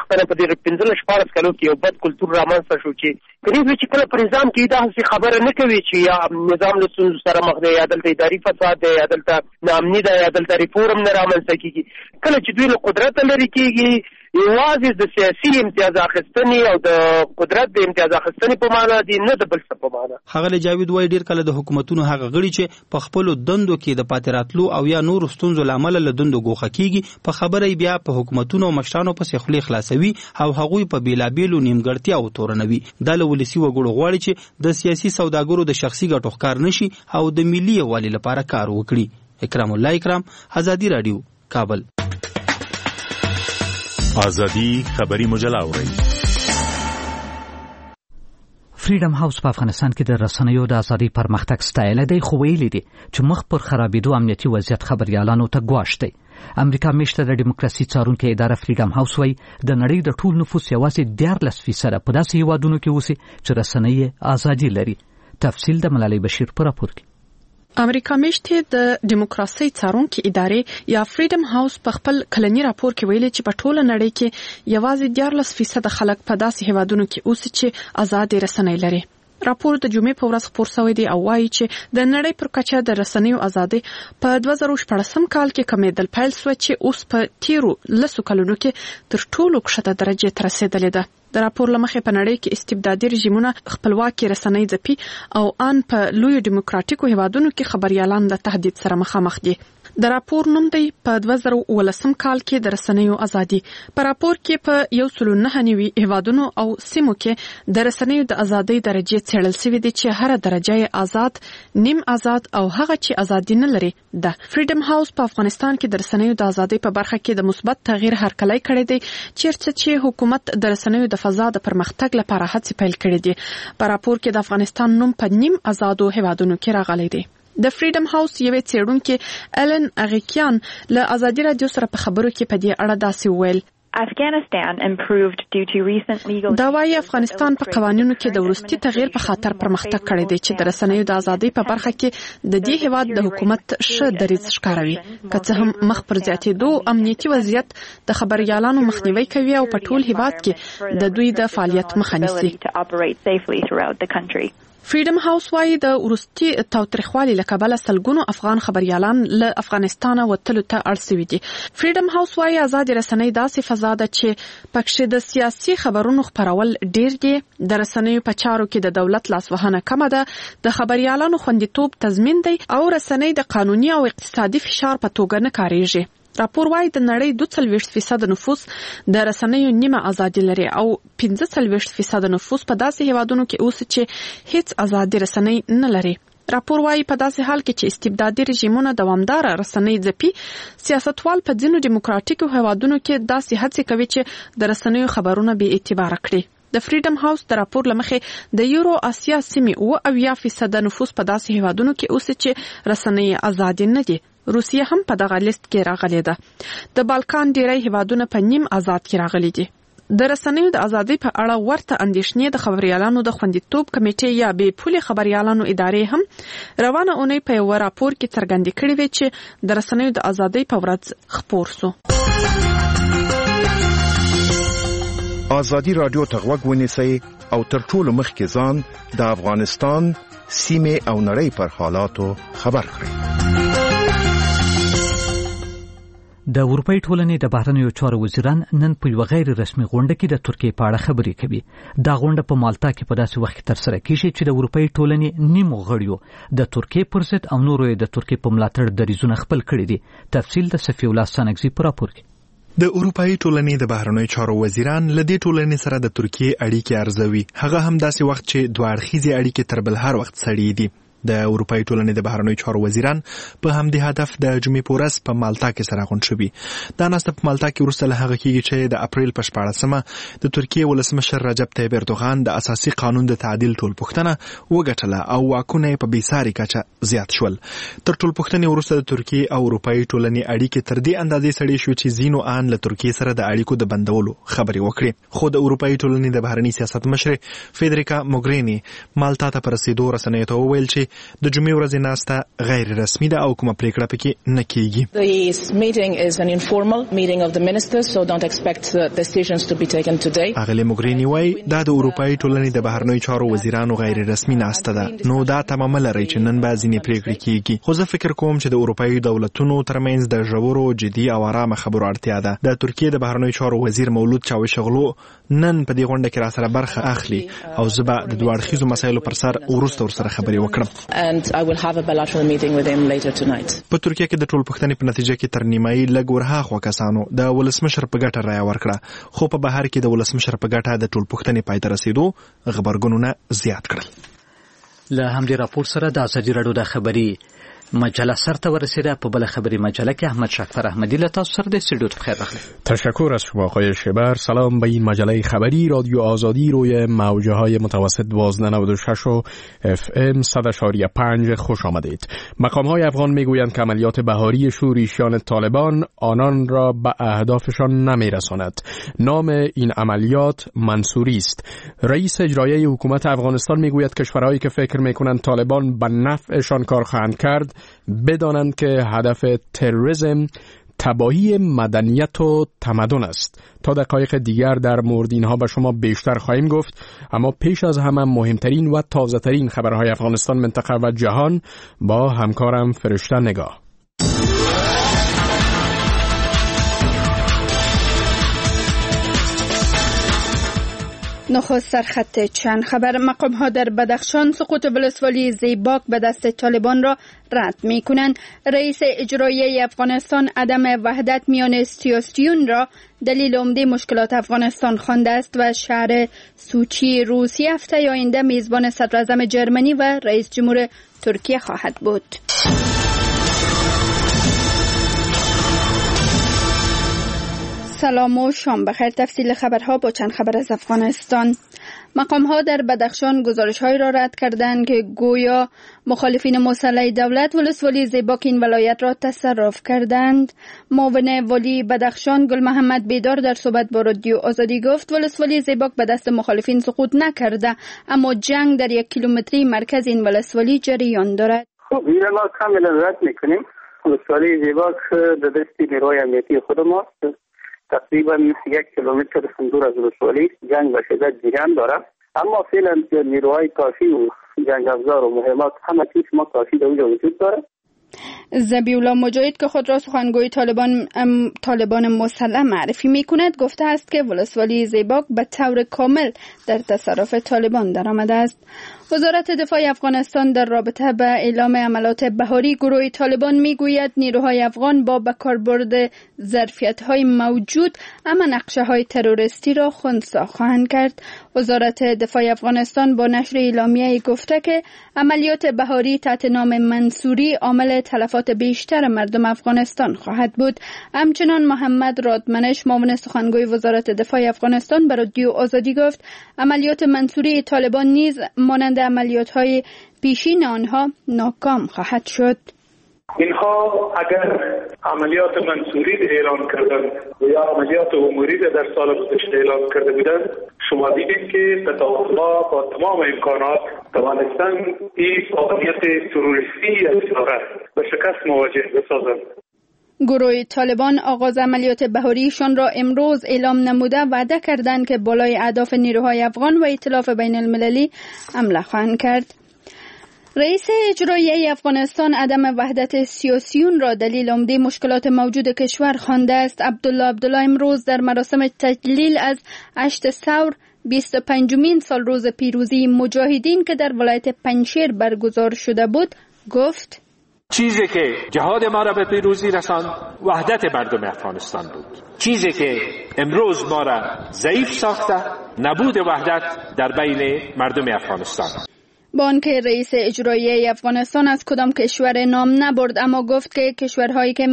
وختنه په دې 15-14 کلو کې یو بد کلتور رامنځته شو چې کله چې کله پر نظام کې دا خبره نه کوي چې یا نظام له ستونزو سره مخ دی، یا دلته اداري فساد دی، یا دلته ناامني ده، یا دلته ریفورم نه رامنځته کېږي. کله چې دوی له قدرت لرې کېږي یوازې د سیاسي امتیاز اخیستنې او د قدرت د امتیاز اخیستنې په معنا دي، نه د بل څه په معنا. ښاغلی جاوید وایي ډېر کله د حکومتونو هغه غړي چې په خپلو دندو کې د پاتې راتلو او یا نورو ستونزو له امله له دندو ګوښه کېږي، په خبره یې بیا په حکومتونو او مشرانو پسې خولې خلاصوي او هغوی په بېلابېلو نیمګړتیاوو تورنوي. دا له ولسي وګړو غواړي چې د سیاسي سوداګرو د شخصي ګټو ښکار نشي او د ملي یووالي لپاره کار وکړي. اکرام الله اکرام، ازادي راډیو، کابل. ازادي خبري مجله اورئ. فریډم هاوس په افغانستان کې د رسنیو د ازادۍ پرمختګ ستایلی دی، خو ویلي دي چې مخ پر خرابېدو امنیتي وضعیت خبریالانو ته ګواښ دی. امریکا میشته د ډیموکراسي څارونکې اداره فریډم هاوس وایي د نړۍ د ټول نفوس یوازې 14% په داسې هیوادونو کې اوسي چې رسنۍ ازادي لري. تفصیل د ملالۍ بشیر په راپور کې. امریکا میشته د ډیموکراسي څارونکې ادارې یا فریډم هاوس په خپل کلنی راپور کې ویلي چې په ټوله نړۍ کې یوازې 14% خلک په داسې هیوادونو کې اوسي چې آزاد رسنۍ لري. راپور د جمعې په ورځ خپور شوی دی او وایي چې د نړۍ پر کچه د رسنیو ازادي په 2014 کال کې کمیدل پیل شو چې اوس په تیرو 10 کلونو کې تر ټولو کښته درجه ته رسیدلې ده. د راپور لمخې په نړۍ کې استبدادي رژیمونه خپلواکي رسنۍ ځپي او ان په لوی ډیموکراتیکو هیوادونو کې خبريالان د تهدید سره مخامخ دي. د راپور نوم دی په 2019 کال کې د رسنیو ازادي. په راپور کې په 109 هیوادونو او سیمو کې د رسنیو د ازادۍ درجه څېړل شوې دي چې هر درجه یې آزاد، نیم آزاد او هغه چې ازادي نه لري ده. فریډم هاوس په افغانستان کې د رسنیو د ازادۍ په برخه کې د مثبت تغییر هرکلی کړی دی، چیرته چې حکومت د رسنیو د فضا د پرمختګ لپاره هڅې پیل کړې دي. په راپور کې د افغانستان نوم په نیم آزادو هیوادونو کې راغلی دی. د فریډم هاوس یوې څېړونکې الن اغیکیان له ازادي رادیو سره په خبرو کې په دې اړه داسې وویل: دا وايي افغانستان په قوانینو کې د وروستي تغییر په خاطر پرمختګ کړی دی چې د رسنیو د ازادۍ په برخه کې د دې هیواد د حکومت ښه دریځ ښکاروي. که څه هم مخ پر زیاتېدو امنیتي وضعیت د خبريالانو مخنیوي کوي او په ټول هیواد کې د دوی د فعالیت مخه نیسي. فریډم هاوس وايي د وروستي تاوتریخوالي له کبله سلګونو افغان خبريالان له افغانستانه وتلو ته اړ شوي دي. فریډم هاوس وايي آزاد رسنۍ داسې فضا ده چې پکښې د سیاسي خبرونو خپرول ډېر دي، د رسنیو په چارو کې د دولت لاسوهنه کمه ده، د خبريالانو خوندیتوب تضمین دی او رسنۍ د قانوني او اقتصادي فشار په توګه نه کاریږي. راپور وايي د نړۍ 42% نفوس د رسنیو نیمه ازادي لري او 45% نفوس په داسې هیوادونو کې اوسي چې هیڅ ازادي رسنۍ نه لري. راپور وايي په داسې حال کې چې استبدادي رژیمونه دوامدار رسنۍ ځپي، سیاستوال په ځینو دیموکراتیکو هیوادونو کې داسې هڅې کوي چې د رسنیو خبرونه بې اعتباره کړي. د فریډم هاوس د راپور لمخې د یورو آسیا سیمې 70% نفوس په داسې هیوادونو کې اوسي چې رسنۍ ازادي نه دي. روسیه هم په دغه لیست کې راغلې ده. د بالکان ډیری هیوادونه په نیم آزاد کې راغلي دي. د رسنیو د ازادۍ په اړه ورته اندېښنې د خبريالانو د خوندیتوب کمیټې یا بې پولې خبريالانو ادارې هم روانه اونۍ په یو راپور کې څرګندې کړې وې چې د رسنیو د ازادۍ په ورځ خپور شو. ازادي رادیو ته غوږ ونیسئ او تر ټولو مخکې ځان د افغانستان سیمې او نړۍ پر حالاتو خبر کړئ. د اروپای ټولنې د بهرنیو چارو وزیران نن په یو غیر رسمي غونډه کې د ترکیې په اړه خبرې کوي. دا غونډه په مالټا کې په داسې وخت کې ترسره کیږي چې د اروپای ټولنې نیمو غړیو د ترکیې پر ضد او نورو د ترکیې په ملاتړ دریځونه خپل کړي دي. تفصیل د صفی الله سانګزي په راپور کې. د اروپای ټولنې د بهرنیو چارو وزیران له دې ټولنې سره د ترکیې اړیکې ارزوي. هغه هم داسې وخت چې دوه اړخیزې اړیکې تر بل هر وخت سړې دي. د اروپای ټولنې د بهرنیو چارو وزیران په همدې هدف د جمعې په ورځ په مالټا کې سره غونډه شوي. دا ناسته په مالټا کې وروسته له هغه کېږي چې د اپریل په 14مه د ترکیې ولسمشر رجب طیب اردوغان د اساسي قانون د تعدیل ټولپوښتنه وګټله او واکونه په بیساري کچه زیات شول. تر ټولپوښتنې وروسته د ترکیې او اروپای ټولنې اړیکې تر دې اندازې سړې شو چې ځینو ان له ترکیې سره د اړیکو د بندولو خبرې وکړې. خو د اروپای ټولنې د بهرني سیاست مشر فیدریکا موګرینی مالټا ته پر رسیدو رسنیو ته وویل چې د جمعې ورځې ناسته غیر رسمي ده او کومه پریکړه پکې نه کیږي. This meeting is an informal meeting of the ministers, so don't expect decisions to be taken today. اغلی موګرینی وای دا د اروپאי ټولنې د بهرنیو چارو وزیرانو غیر رسمي ناسته ده، نو دا تمام لري چې نن به ځینې پریکړې کیږي. خو زه فکر کوم چې د اروپאי دولتونو ترمنځ د ژورو جدي او آرامه خبرو اړتیا ده. د ترکیه د بهرنیو چارو وزیر مولود چاوشغلو نن په دې غونډه کې را سره برخه اخلي او زه به د دوه اړخیزو مسایلو پر سر وروسته ورسره خبرې وکړم. And I will have a bilateral meeting with him later tonight. په ترکیه کې د ټولپوښتنې په نتیجه کې تر نیمایي لږ ورهاخوا کسانو د ولسمشر په ګټه رایه ورکړه، خو په بهر کې د ولسمشر په ګټه د ټولپوښتنې پای ته رسیدو غبرګونونه زیات کړل. له همدې راپور سره د ازادي راډیو د خبري مجله سرته ورسیده. په بل خبری مجله که احمد شکفر احمدی له تاسو سره د استودیو بخیر راغلی. تشکر از شما آقای شبر. سلام به این مجله خبری رادیو آزادی روی موجهای متوسط 1296 و FM 100.5 خوش آمدید. مقام‌های افغان میگویند که عملیات بهاری شورشیان طالبان آنان را به اهدافشان نمیرساند. نام این عملیات منصوری است. رئیس اجرایی حکومت افغانستان میگوید کشورهایی که فکر میکنند طالبان به نفعشان کار خواهند کرد بدانند که هدف تروریسم تباهی مدنیت و تمدن است. تا دقایق دیگر در مورد اینها به شما بیشتر خواهیم گفت، اما پیش از همه مهمترین و تازه‌ترین خبرهای افغانستان، منطقه و جهان با همکارم فرشته نگاه. نخست سرخط چند خبر. مقام‌ها در بدخشان سقوط ولسوالی زیباک به دست طالبان را رد می‌کنند. رئیس اجرایی افغانستان عدم وحدت میان سیاسیون را دلیل عمده مشکلات افغانستان خوانده است و شهر سوچی روسیه هفته آینده میزبان صدراعظم جرمنی و رئیس جمهور ترکیه خواهد بود. سلام و شام بخیر. تفصیل خبرها با چند خبر از افغانستان. مقام‌ها در بدخشان گزارش‌هایی را رد کردند که گویا مخالفین مسلح دولت ولسوالی زیباک این ولایت را تصرف کردند. معاون والی بدخشان گل محمد بیدار در صحبت با رادیو آزادی گفت ولسوالی زیباک به دست مخالفین سقوط نکرده، اما جنگ در 1 کیلومتری مرکز این ولسوالی جریان دارد. خب این ما کاملا رد می‌کنیم. ولسوالی زیباک در دست نیروهای امنیتی خود ماست. تقریبا 1 کیلومتر دور از ولسوالی جنگ به شدت جریان دارد، اما فعلا نیروهای کافی و جنگ افزار و مهمات همه چیز ما کافی در اونجا وجود دارد. ذبیح الله مجاهد که خود را سخنگوی طالبان مسلح معرفی می‌کند گفته است که ولسوالی زیباک به طور کامل در تصرف طالبان درآمده است. وزارت دفاع افغانستان در رابطه با اعلام عملیات بهاری گروه طالبان میگوید نیروهای افغان با کاربرد ظرفیت‌های موجود اما نقشه‌های تروریستی را خنثی خواهند کرد. وزارت دفاع افغانستان با نشر اعلامیه‌ای گفته که عملیات بهاری تحت نام منصوری عامل تلفات بیشتر مردم افغانستان خواهد بود. همچنان محمد رادمنش معاون سخنگوی وزارت دفاع افغانستان به رادیو آزادی گفت عملیات منصوری طالبان نیز مانند عملیات‌های پیشین آنها ناکام خواهد شد. اینها اگر عملیات منصوری اعلان کردند و یا عملیات اموری در سال گذشته اعلان کرده بودند، شما دیدید که تطابق‌ها با تمام امکانات توانستند این فعالیت تروریستی از را به شکست مواجه بسازند. گروه طالبان آغاز عملیات بهاریشان را امروز اعلام نموده وعده کردند که بالای اهداف نیروهای افغان و ائتلاف بین المللی حمله خواهند کرد. رئیس اجرایی افغانستان عدم وحدت سیاسیون را دلیل عمده مشکلات موجود کشور خوانده است. عبدالله امروز در مراسم تجلیل از 8 ثور 25مین سال روز پیروزی مجاهدین که در ولایت پنجشیر برگزار شده بود گفت چیزی که جهاد ما را به پیروزی رساند وحدت مردم افغانستان بود. چیزی که امروز ما را ضعیف ساخته نبود وحدت در بین مردم افغانستان. با آنکه رئیس اجرایی افغانستان از کدام کشور نام نبرد، اما گفت که کشورهایی که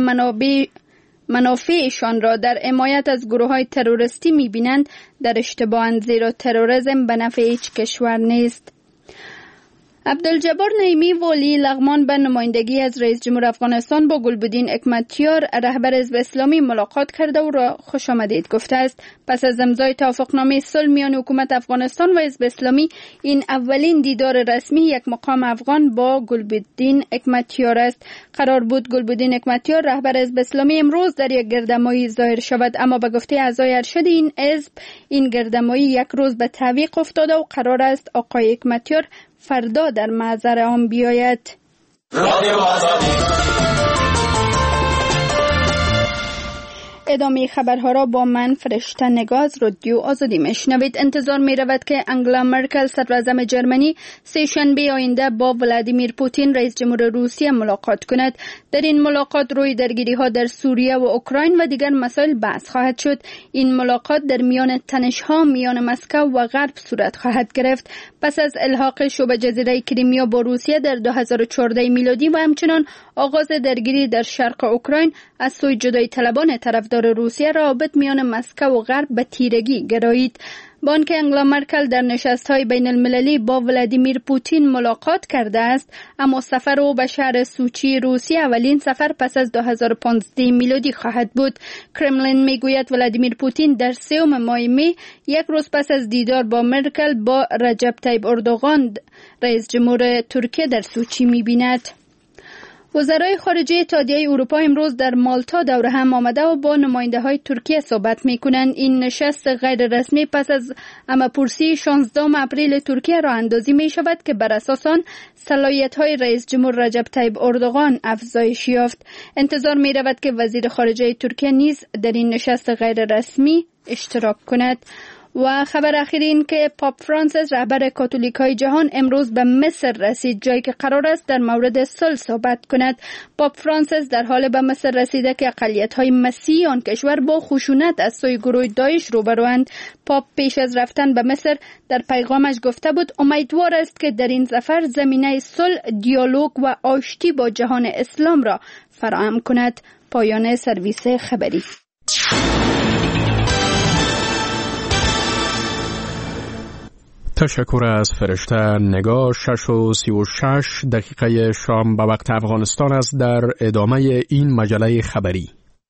منافعشان را در حمایت از گروه‌های تروریستی می‌بینند در اشتباهند، زیرا تروریسم به نفع هیچ کشور نیست. عبدالجبار نعیمی والی لغمان به نمایندگی از رئیس جمهور افغانستان با گلبدین حکمتیار رهبر حزب اسلامی ملاقات کرده و را خوش آمدید گفته است. پس از امضای توافقنامه صلح میان حکومت افغانستان و حزب اسلامی، این اولین دیدار رسمی یک مقام افغان با گلبدین حکمتیار است. قرار بود گلبدین حکمتیار رهبر حزب اسلامی امروز در یک گردهمایی ظاهر شود، اما به گفته اعضای ارشد این حزب این گردهمایی یک روز به تعویق افتاده و قرار است آقای حکمتیار فردا در محضر آن بیاید. ادامه خبرها را با من فرشته نگاز رادیو آزادی میشنوید. انتظار می رود که انگلا مرکل صدراعظم جرمنی سه‌شنبه آینده با ولادیمیر پوتین رئیس جمهور روسیه ملاقات کند. در این ملاقات روی درگیری ها در سوریه و اوکراین و دیگر مسائل بحث خواهد شد. این ملاقات در میان تنش ها میان مسکو و غرب صورت خواهد گرفت. پس از الحاق شبه جزیره کریمیا با روسیه در 2014 میلادی و همچنان آغاز درگیری در شرق اوکراین از سوی جدایی طلبان طرفدار روسیه، روابط میان مسکو و غرب به تیرگی گرایید. با آنکه انگلا مرکل در نشست‌های بین المللی با ولادیمیر پوتین ملاقات کرده است، اما سفر او به شهر سوچی روسیه اولین سفر پس از 2015 میلادی خواهد بود. کرملین میگوید ولادیمیر پوتین در 3 ماه می، یک روز پس از دیدار با مرکل، با رجب طیب اردوغان رئیس جمهور ترکیه در سوچی می‌بیند. وزرای خارجه اتحادیه اروپا امروز در مالتا دور هم آمده و با نماینده‌های ترکیه صحبت می‌کنند. این نشست غیر رسمی پس از همه‌پرسی 16 اپریل ترکیه راه اندازی می‌شود که بر اساس آن صلاحیت‌های رئیس جمهور رجب طیب اردوغان افزایش یافت. انتظار می‌رود که وزیر خارجه ترکیه نیز در این نشست غیر رسمی اشتراک کند. و خبر اخیر این که پاپ فرانسیس رهبر کاتولیک‌های جهان امروز به مصر رسید، جایی که قرار است در مورد صلح صحبت کند. پاپ فرانسیس در حال به مصر رسیده که اقلیت‌های مسیحی آن کشور با خشونت از سوی گروه داعش روبروند. پاپ پیش از رفتن به مصر در پیغامش گفته بود امیدوار است که در این سفر زمینه صلح، دیالوگ و آشتی با جهان اسلام را فراهم کند. پایان سرویس خبری. تشکر از فرشته نگاه. 6:36 شام به وقت افغانستان است. در ادامه این مجله خبری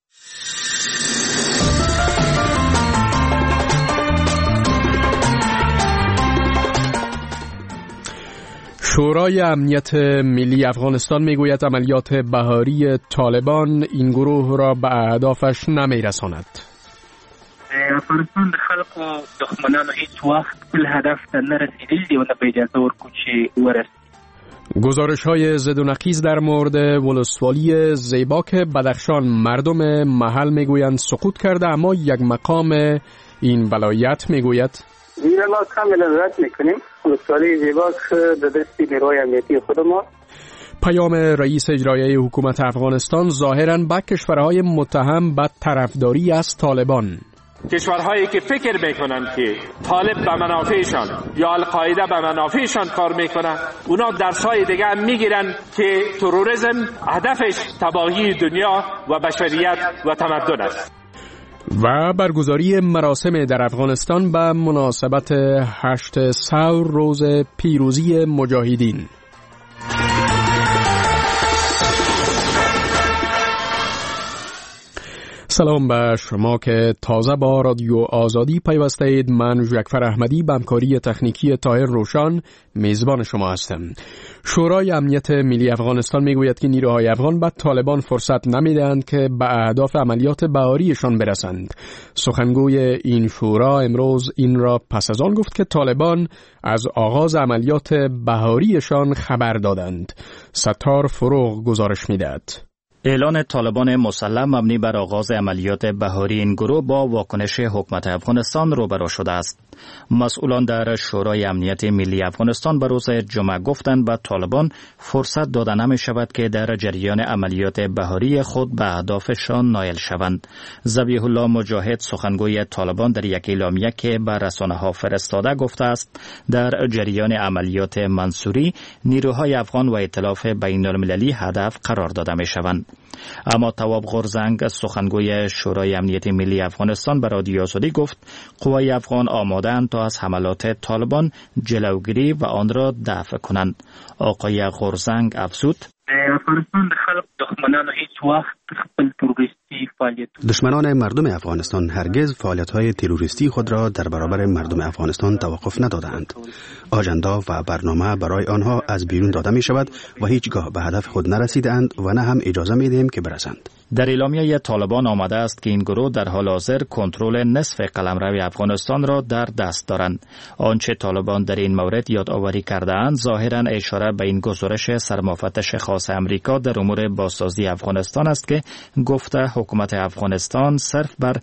شورای امنیت ملی افغانستان میگوید عملیات بهاری طالبان این گروه را به اهدافش نمیرساند. افغانستان د خلکو دښمنانو هیڅ وخت خپل هدف ته نه رسیدلی دی او نه به اجازه ورکړو چې ورسي. گزارش‌های ضد و نقیض در مورد ولسوالی زیباک بدخشان، مردم محل میگویند سقوط کرده، اما یک مقام این ولایت میگوید این ما کاملا رد میکنیم. ولسوالی زیباک در دست نیروهای امنیتی خود ما. پیام رئیس اجرایی حکومت افغانستان ظاهراً به کشورهای متهم به طرفداری از طالبان. کشورهایی که فکر میکنن که طالب به منافعشان یا القاعده به منافعشان کار میکنه، اونا درسای دیگه هم میگیرن که تروریسم هدفش تباهی دنیا و بشریت و تمدن است. و برگزاری مراسم در افغانستان به مناسبت 8 ثور، روز پیروزی مجاهدین. سلام به شما که تازه با رادیو آزادی پیوسته اید. من ژکفر احمدی به همکاری تکنیکی طاهر روشن میزبان شما هستم. شورای امنیت ملی افغانستان میگوید که نیروهای افغان به طالبان فرصت نمیدهند که به اهداف عملیات بهاریشان برسند. سخنگوی این شورا امروز این را پس از آن گفت که طالبان از آغاز عملیات بهاریشان خبر دادند. ستار فروغ گزارش میدهد. اعلان طالبان مسلح مبنی بر آغاز عملیات بهاری این گروه با واکنش حکومت افغانستان روبرو شده است. مسئولان در شورای امنیت ملی افغانستان به روز جمعه گفتند به طالبان فرصت داده نمی شود که در جریان عملیات بهاری خود به اهدافشان نائل شوند. ذبیح الله مجاهد سخنگوی طالبان در یک اعلامیه که به رسانه‌ها فرستاده گفته است در جریان عملیات منصوری نیروهای افغان و ائتلاف بین المللی هدف قرار داده می شوند. اما تواب غورزنگ سخنگوی شورای امنیت ملی افغانستان به رادیو آزادی گفت قوای افغان آماده دارند تا از حملات طالبان جلوگیری و آن را دفع کنند. آقای غورزنگ افزود: افغانستان د خلق دښمنانو هیڅ وخت خپل تروریستی فعالیتونه دشمنان مردم افغانستان هرگز فعالیت‌های تروریستی خود را در برابر مردم افغانستان توقف ندادند. آژاندا و برنامه برای آنها از بیرون داده می شود و هیچگاه به هدف خود نرسیدند و نه هم اجازه می دهیم که برسند. در اعلامیه طالبان آمده است که این گروه در حال حاضر کنترل نصف قلمرو افغانستان را در دست دارند. آنچه طالبان در این مورد یادآوری کرده‌اند ظاهراً اشاره به این گزارش سرمفتش خاص امریکا در امور بازسازی افغانستان است که گفته حکومت افغانستان صرف بر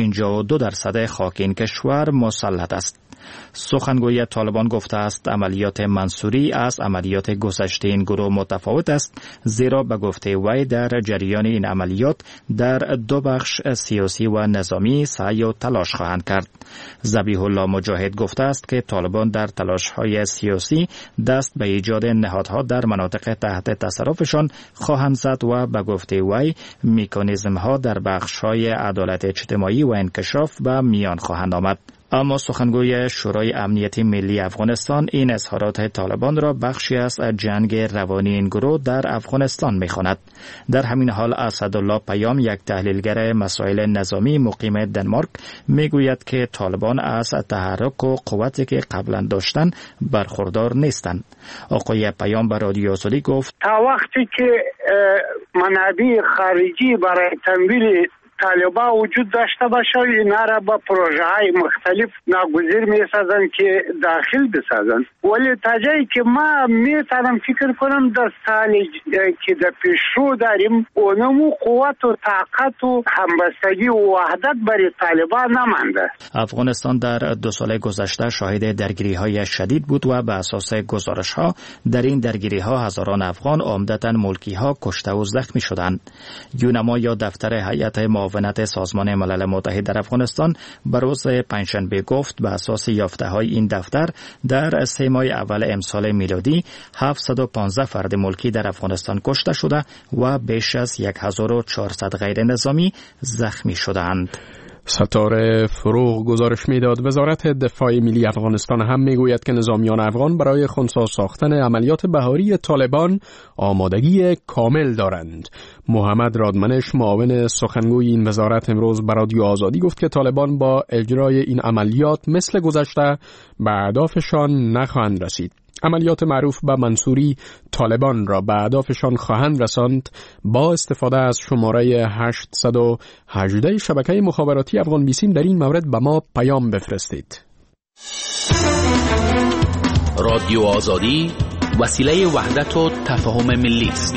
52% خاک این کشور مسلط است. سخنگوی طالبان گفته است عملیات منصوری از عملیات گذشته این گروه متفاوت است، زیرا به گفته وی در جریان این عملیات در دو بخش سیاسی و نظامی سعی و تلاش خواهند کرد. ذبیح الله مجاهد گفته است که طالبان در تلاش‌های سیاسی دست به ایجاد نهادها در مناطق تحت تصرفشان خواهند زد و به گفته وی مکانیزم‌ها در بخش‌های عدالت اجتماعی و انکشاف به میان خواهند آمد. اما سخنگوی شورای امنیت ملی افغانستان این اظهارات طالبان را بخشی از جنگ روانی این گروه در افغانستان می‌خواند. در همین حال اسدالله پیام، یک تحلیلگر مسائل نظامی مقیم دنمارک، میگوید که طالبان از تحرک و قوتی که قبلا داشتن برخوردار نیستند. آقای پیام به رادیو آزادی گفت: تا وقتی که منابع خارجی برای تمویل طالبان وجود داشته باشه، اینا را با پروژه های مختلف ناگزیر میسازن که داخل بسازن. ولی تا جایی که ما میتونم فکر کنم در سالی که در پیشرو داریم اونمو قوت و طاقت و همبستگی و وحدت برای طالبان نمانده. افغانستان در 2 سال گذشته شاهد درگیری های شدید بود و به اساس گزارش ها در این درگیری ها هزاران افغان عمدتاً ملکی ها کشته و زخمی شدند. یونما یا دفتر هیئت معاونت سازمان ملل متحد در افغانستان بر روز پنجشنبه گفت به اساس یافته‌های این دفتر در 3 ماه اول امسال میلادی 715 فرد ملکی در افغانستان کشته شده و بیش از 1400 غیر نظامی زخمی شدند. ستاره فروغ گزارش میداد وزارت دفاع ملی افغانستان هم میگوید که نظامیان افغان برای خنثی ساختن عملیات بهاری طالبان آمادگی کامل دارند. محمد رادمنش، معاون سخنگوی این وزارت، امروز به رادیو آزادی گفت که طالبان با اجرای این عملیات مثل گذشته به اهدافشان نخواهند رسید. عملیات معروف به منصوری طالبان را به اهدافشان خواهند رساند با استفاده از شماره 818 شبکه مخابراتی افغان بیسیم. در این مورد به ما پیام بفرستید. رادیو آزادی وسیله وحدت و تفاهم ملی است.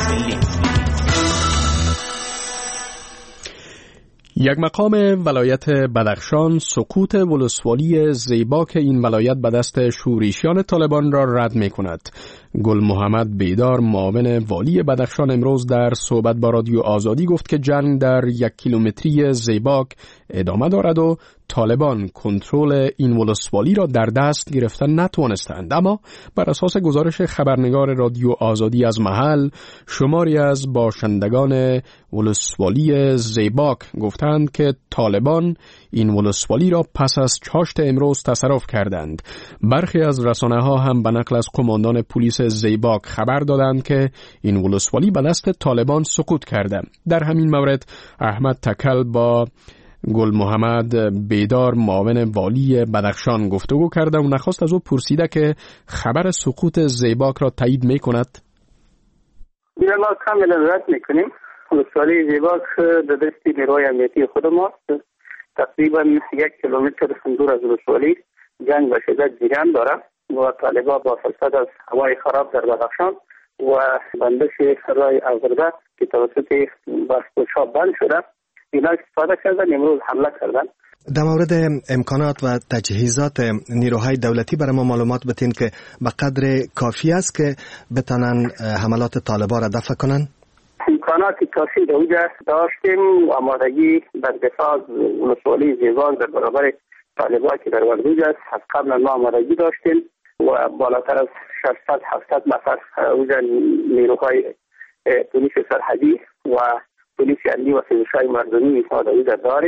یک مقام ولایت بدخشان سقوط ولسوالی زیباک این ولایت به دست شورشیان طالبان را رد می کند. گل محمد بیدار، معاون والی بدخشان، امروز در صحبت با رادیو آزادی گفت که جنگ در 1 کیلومتری زیباک ادامه دارد و طالبان کنترل این ولسوالی را در دست گرفتن نتوانستند. اما بر اساس گزارش خبرنگار رادیو آزادی از محل، شماری از باشندگان ولسوالی زیباک گفتند که طالبان این ولسوالی را پس از چاشت امروز تصرف کردند. برخی از رسانه‌ها هم به نقل از قماندان پلیس زیباک خبر دادند که این ولسوالی به دست طالبان سقوط کرده. در همین مورد احمد تکل با گل محمد بیدار، معاون والی بدخشان، گفتگو کرده و نخواست از او پرسیده که خبر سقوط زیباک را تایید می‌کند. ما کاملا رد می‌کنیم. ولسوالی زیباک در دست نیروی امنیتی خود ماست. تقریبا 1 کیلومتر دور از ولسوالی جنگ به شدت جریان دارد و طالبان با فرصت از هوای خراب در بدخشان و بندش رای آورده که توسط بازپرس‌ها بند شده، اینا استفاده کردن، امروز حمله کردن. در مورد امکانات و تجهیزات نیروهای دولتی برای ما معلومات بدین که به قدر کافی است که بتانن حملات طالبان را دفع کنن؟ امکانات کافی در اونجا داشتیم. آمادگی در دفاع ولسوالی زیباک در برابر طالبان که در وردوج است از قبل ما آمادگی داشتیم و بالاتر از 600-700 نفر اونجا نیروهای پلیس سرحدی و پلیس علی و سیزش‌های مردمی اونجا داریم.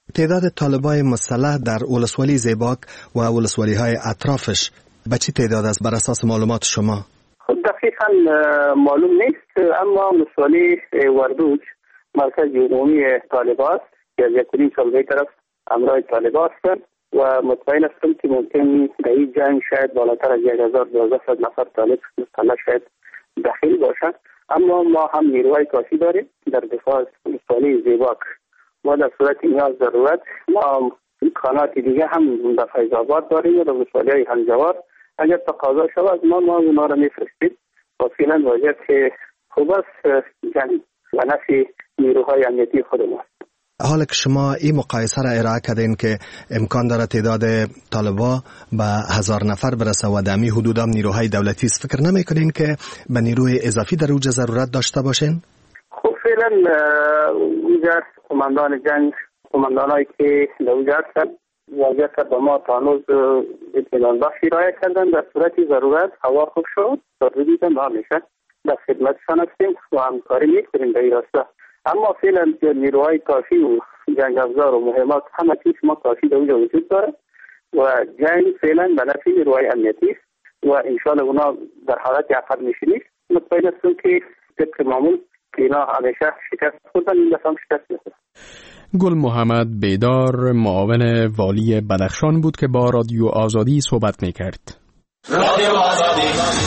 تعداد طالبای مسلح در ولسوالی زیباک و ولسوالی‌های اطرافش به چه تعداد است بر اساس معلومات شما؟ دقیقاً معلوم نیست، اما ولسوالی وردوج مرکز عمومی طالبان که از 1.5 سال به طرف امرای طالبان هستند و مطمئن هستم که ممکن در این جنگ شاید بالاتر از 1200 نفر طالب مسلح شاید داخل باشند، اما ما هم نیروهای کافی داریم در دفاع از ولسوالی زیباک. ما در صورت نیاز ضرورت ما امکانات دیگه هم در فیض آباد داریم و در ولسوالی‌های هنجوار اگر تقاضا شود ما اونا را میفرستیم و فعلا وضعیت خوب است جنگ و نفع نیروهای امنیتی خودمون. حالا که شما این مقایسه را ارائه کردین که امکان داره تعداد طالبا به 1000 نفر برسه و در این حدود هم نیروهای دولتی است، فکر نمیکنین که به نیروی اضافی در اوج ضرورت داشته باشین؟ خب فعلا اونجا قماندان جنگ قماندانایی که در اوجا هستن وضعیت به ما تانوز اطمینان بخشی رعایت کردن. در صورت ضرورت هوا خوب شد تردیدی ما میشه در خدمتشان هستیم و همکاری میکنیم در این راستا، اما فعلا نیروهای کافی و جنگ افزار و مهمات همه چیز ما کافی در اونجا وجود داره و جنگ فعلا به نفع نیروهای امنیتی و انشاءالله اونا در حالت عقب نشینی مطمئن هستیم که طبق معمول که اینا همیشه شکست خوردن این دفعه هم شکست میخورن. گل محمد بیدار معاون والی بدخشان بود که با رادیو آزادی صحبت میکرد. رادیو آزادی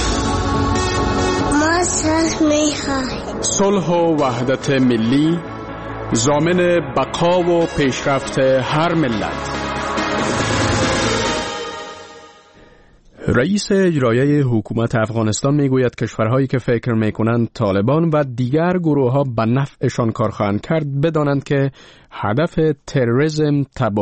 ما صلح و وحدت ملی ضامن بقا و پیشرفت هر ملت. رئیس اجرایی حکومت افغانستان میگوید کشورهایی که فکر میکنند طالبان و دیگر گروه‌ها به نفعشان کار خواهند کرد بدانند که هدف تروریسم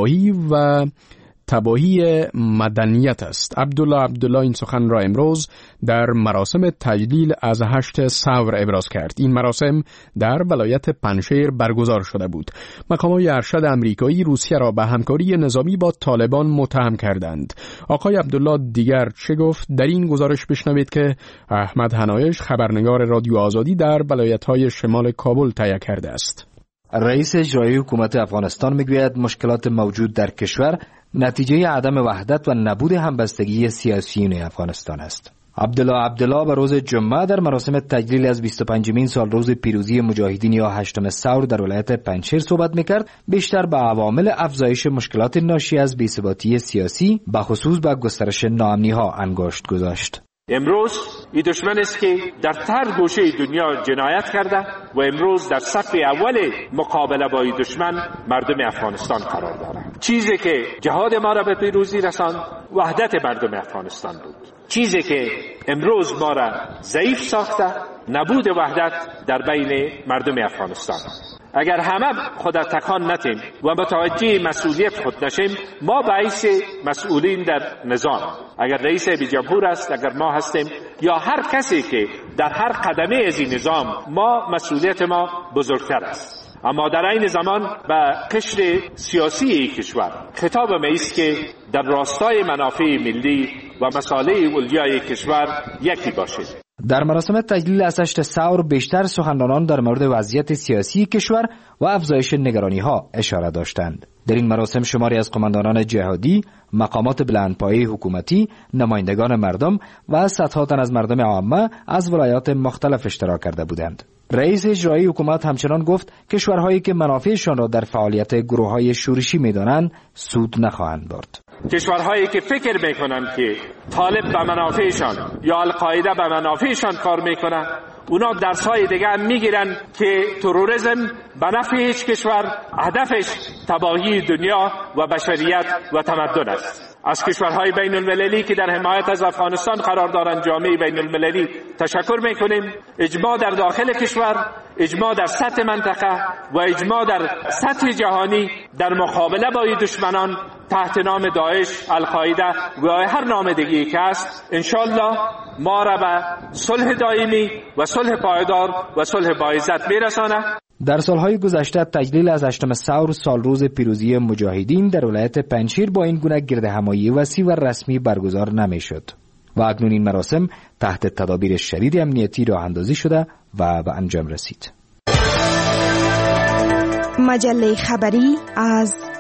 تباهی مدنیت است. عبدالله این سخن را امروز در مراسم تجلیل از 8 ثور ابراز کرد. این مراسم در ولایت پنجشیر برگزار شده بود. مقامات ارشد آمریکایی روسیه را به همکاری نظامی با طالبان متهم کردند. آقای عبدالله دیگر چه گفت؟ در این گزارش بشنوید که احمد حنایش خبرنگار رادیو آزادی در ولایت‌های شمال کابل تهیه کرده است. رئیس اجرایی حکومت افغانستان میگوید مشکلات موجود در کشور نتیجه عدم وحدت و نبود همبستگی سیاسیون افغانستان است. عبدالله به روز جمعه در مراسم تجلیل از 25مین سال روز پیروزی مجاهدین یا 8 ثور در ولایت پنجشیر صحبت میکرد. بیشتر به عوامل افزایش مشکلات ناشی از بی‌ثباتی سیاسی به خصوص به گسترش ناامنی ها انگشت گذاشت. امروز این دشمن است که در هر گوشه دنیا جنایت کرده و امروز در صف اول مقابله با این دشمن مردم افغانستان قرار دارد. چیزی که جهاد ما را به پیروزی رساند وحدت مردم افغانستان بود. چیزی که امروز ما را ضعیف ساخته نبود وحدت در بین مردم افغانستان. اگر همه خود تکان نتیم و متوجه مسئولیت خود نشیم ما باعث مسئولین در نظام، اگر رئیس جمهور است، اگر ما هستیم یا هر کسی که در هر قدمه از این نظام، ما مسئولیت ما بزرگتر است. اما در این زمان به قشر سیاسی کشور خطاب ما است که در راستای منافع ملی و مصالح اولیای کشور یکی باشید. در مراسم تجلیل از 8 ثور بیشتر سخنرانان در مورد وضعیت سیاسی کشور و افزایش نگرانی ها اشاره داشتند. در این مراسم شماری از قماندانان جهادی، مقامات بلندپایه حکومتی، نمایندگان مردم و صدها تن از مردم عامه از ولایات مختلف اشتراک کرده بودند. رئیس اجرایی حکومت همچنان گفت کشورهایی که منافعشان را در فعالیت گروه‌های شورشی می‌دانند سود نخواهند برد. کشورهایی که فکر میکنند که طالب به منافعشان یا القاعده به منافعشان کار میکنه، اونا درس‌های دیگه هم میگیرن که تروریسم به نفع هیچ کشور هدفش تباهی دنیا و بشریت و تمدن است. از کشورهای بین المللی که در حمایت از افغانستان قرار دارند جامعه بین المللی تشکر میکنیم. اجماع در داخل کشور، اجماع در سطح منطقه و اجماع در سطح جهانی در مقابله با دشمنان تحت نام داعش، القاعده و هر نام دیگه‌ای که است، انشالله ما را به صلح دائمی و صلح پایدار و صلح باعزت میرسانه. در سالهای گذشته تجلیل از 8 ثور سال روز پیروزی مجاهدین در ولایت پنجشیر با این گونه گردهمایی وسیع و رسمی برگزار نمیشد و اکنون این مراسم تحت تدابیر شدید امنیتی راه اندازی شده و به انجام رسید. مجله خبری از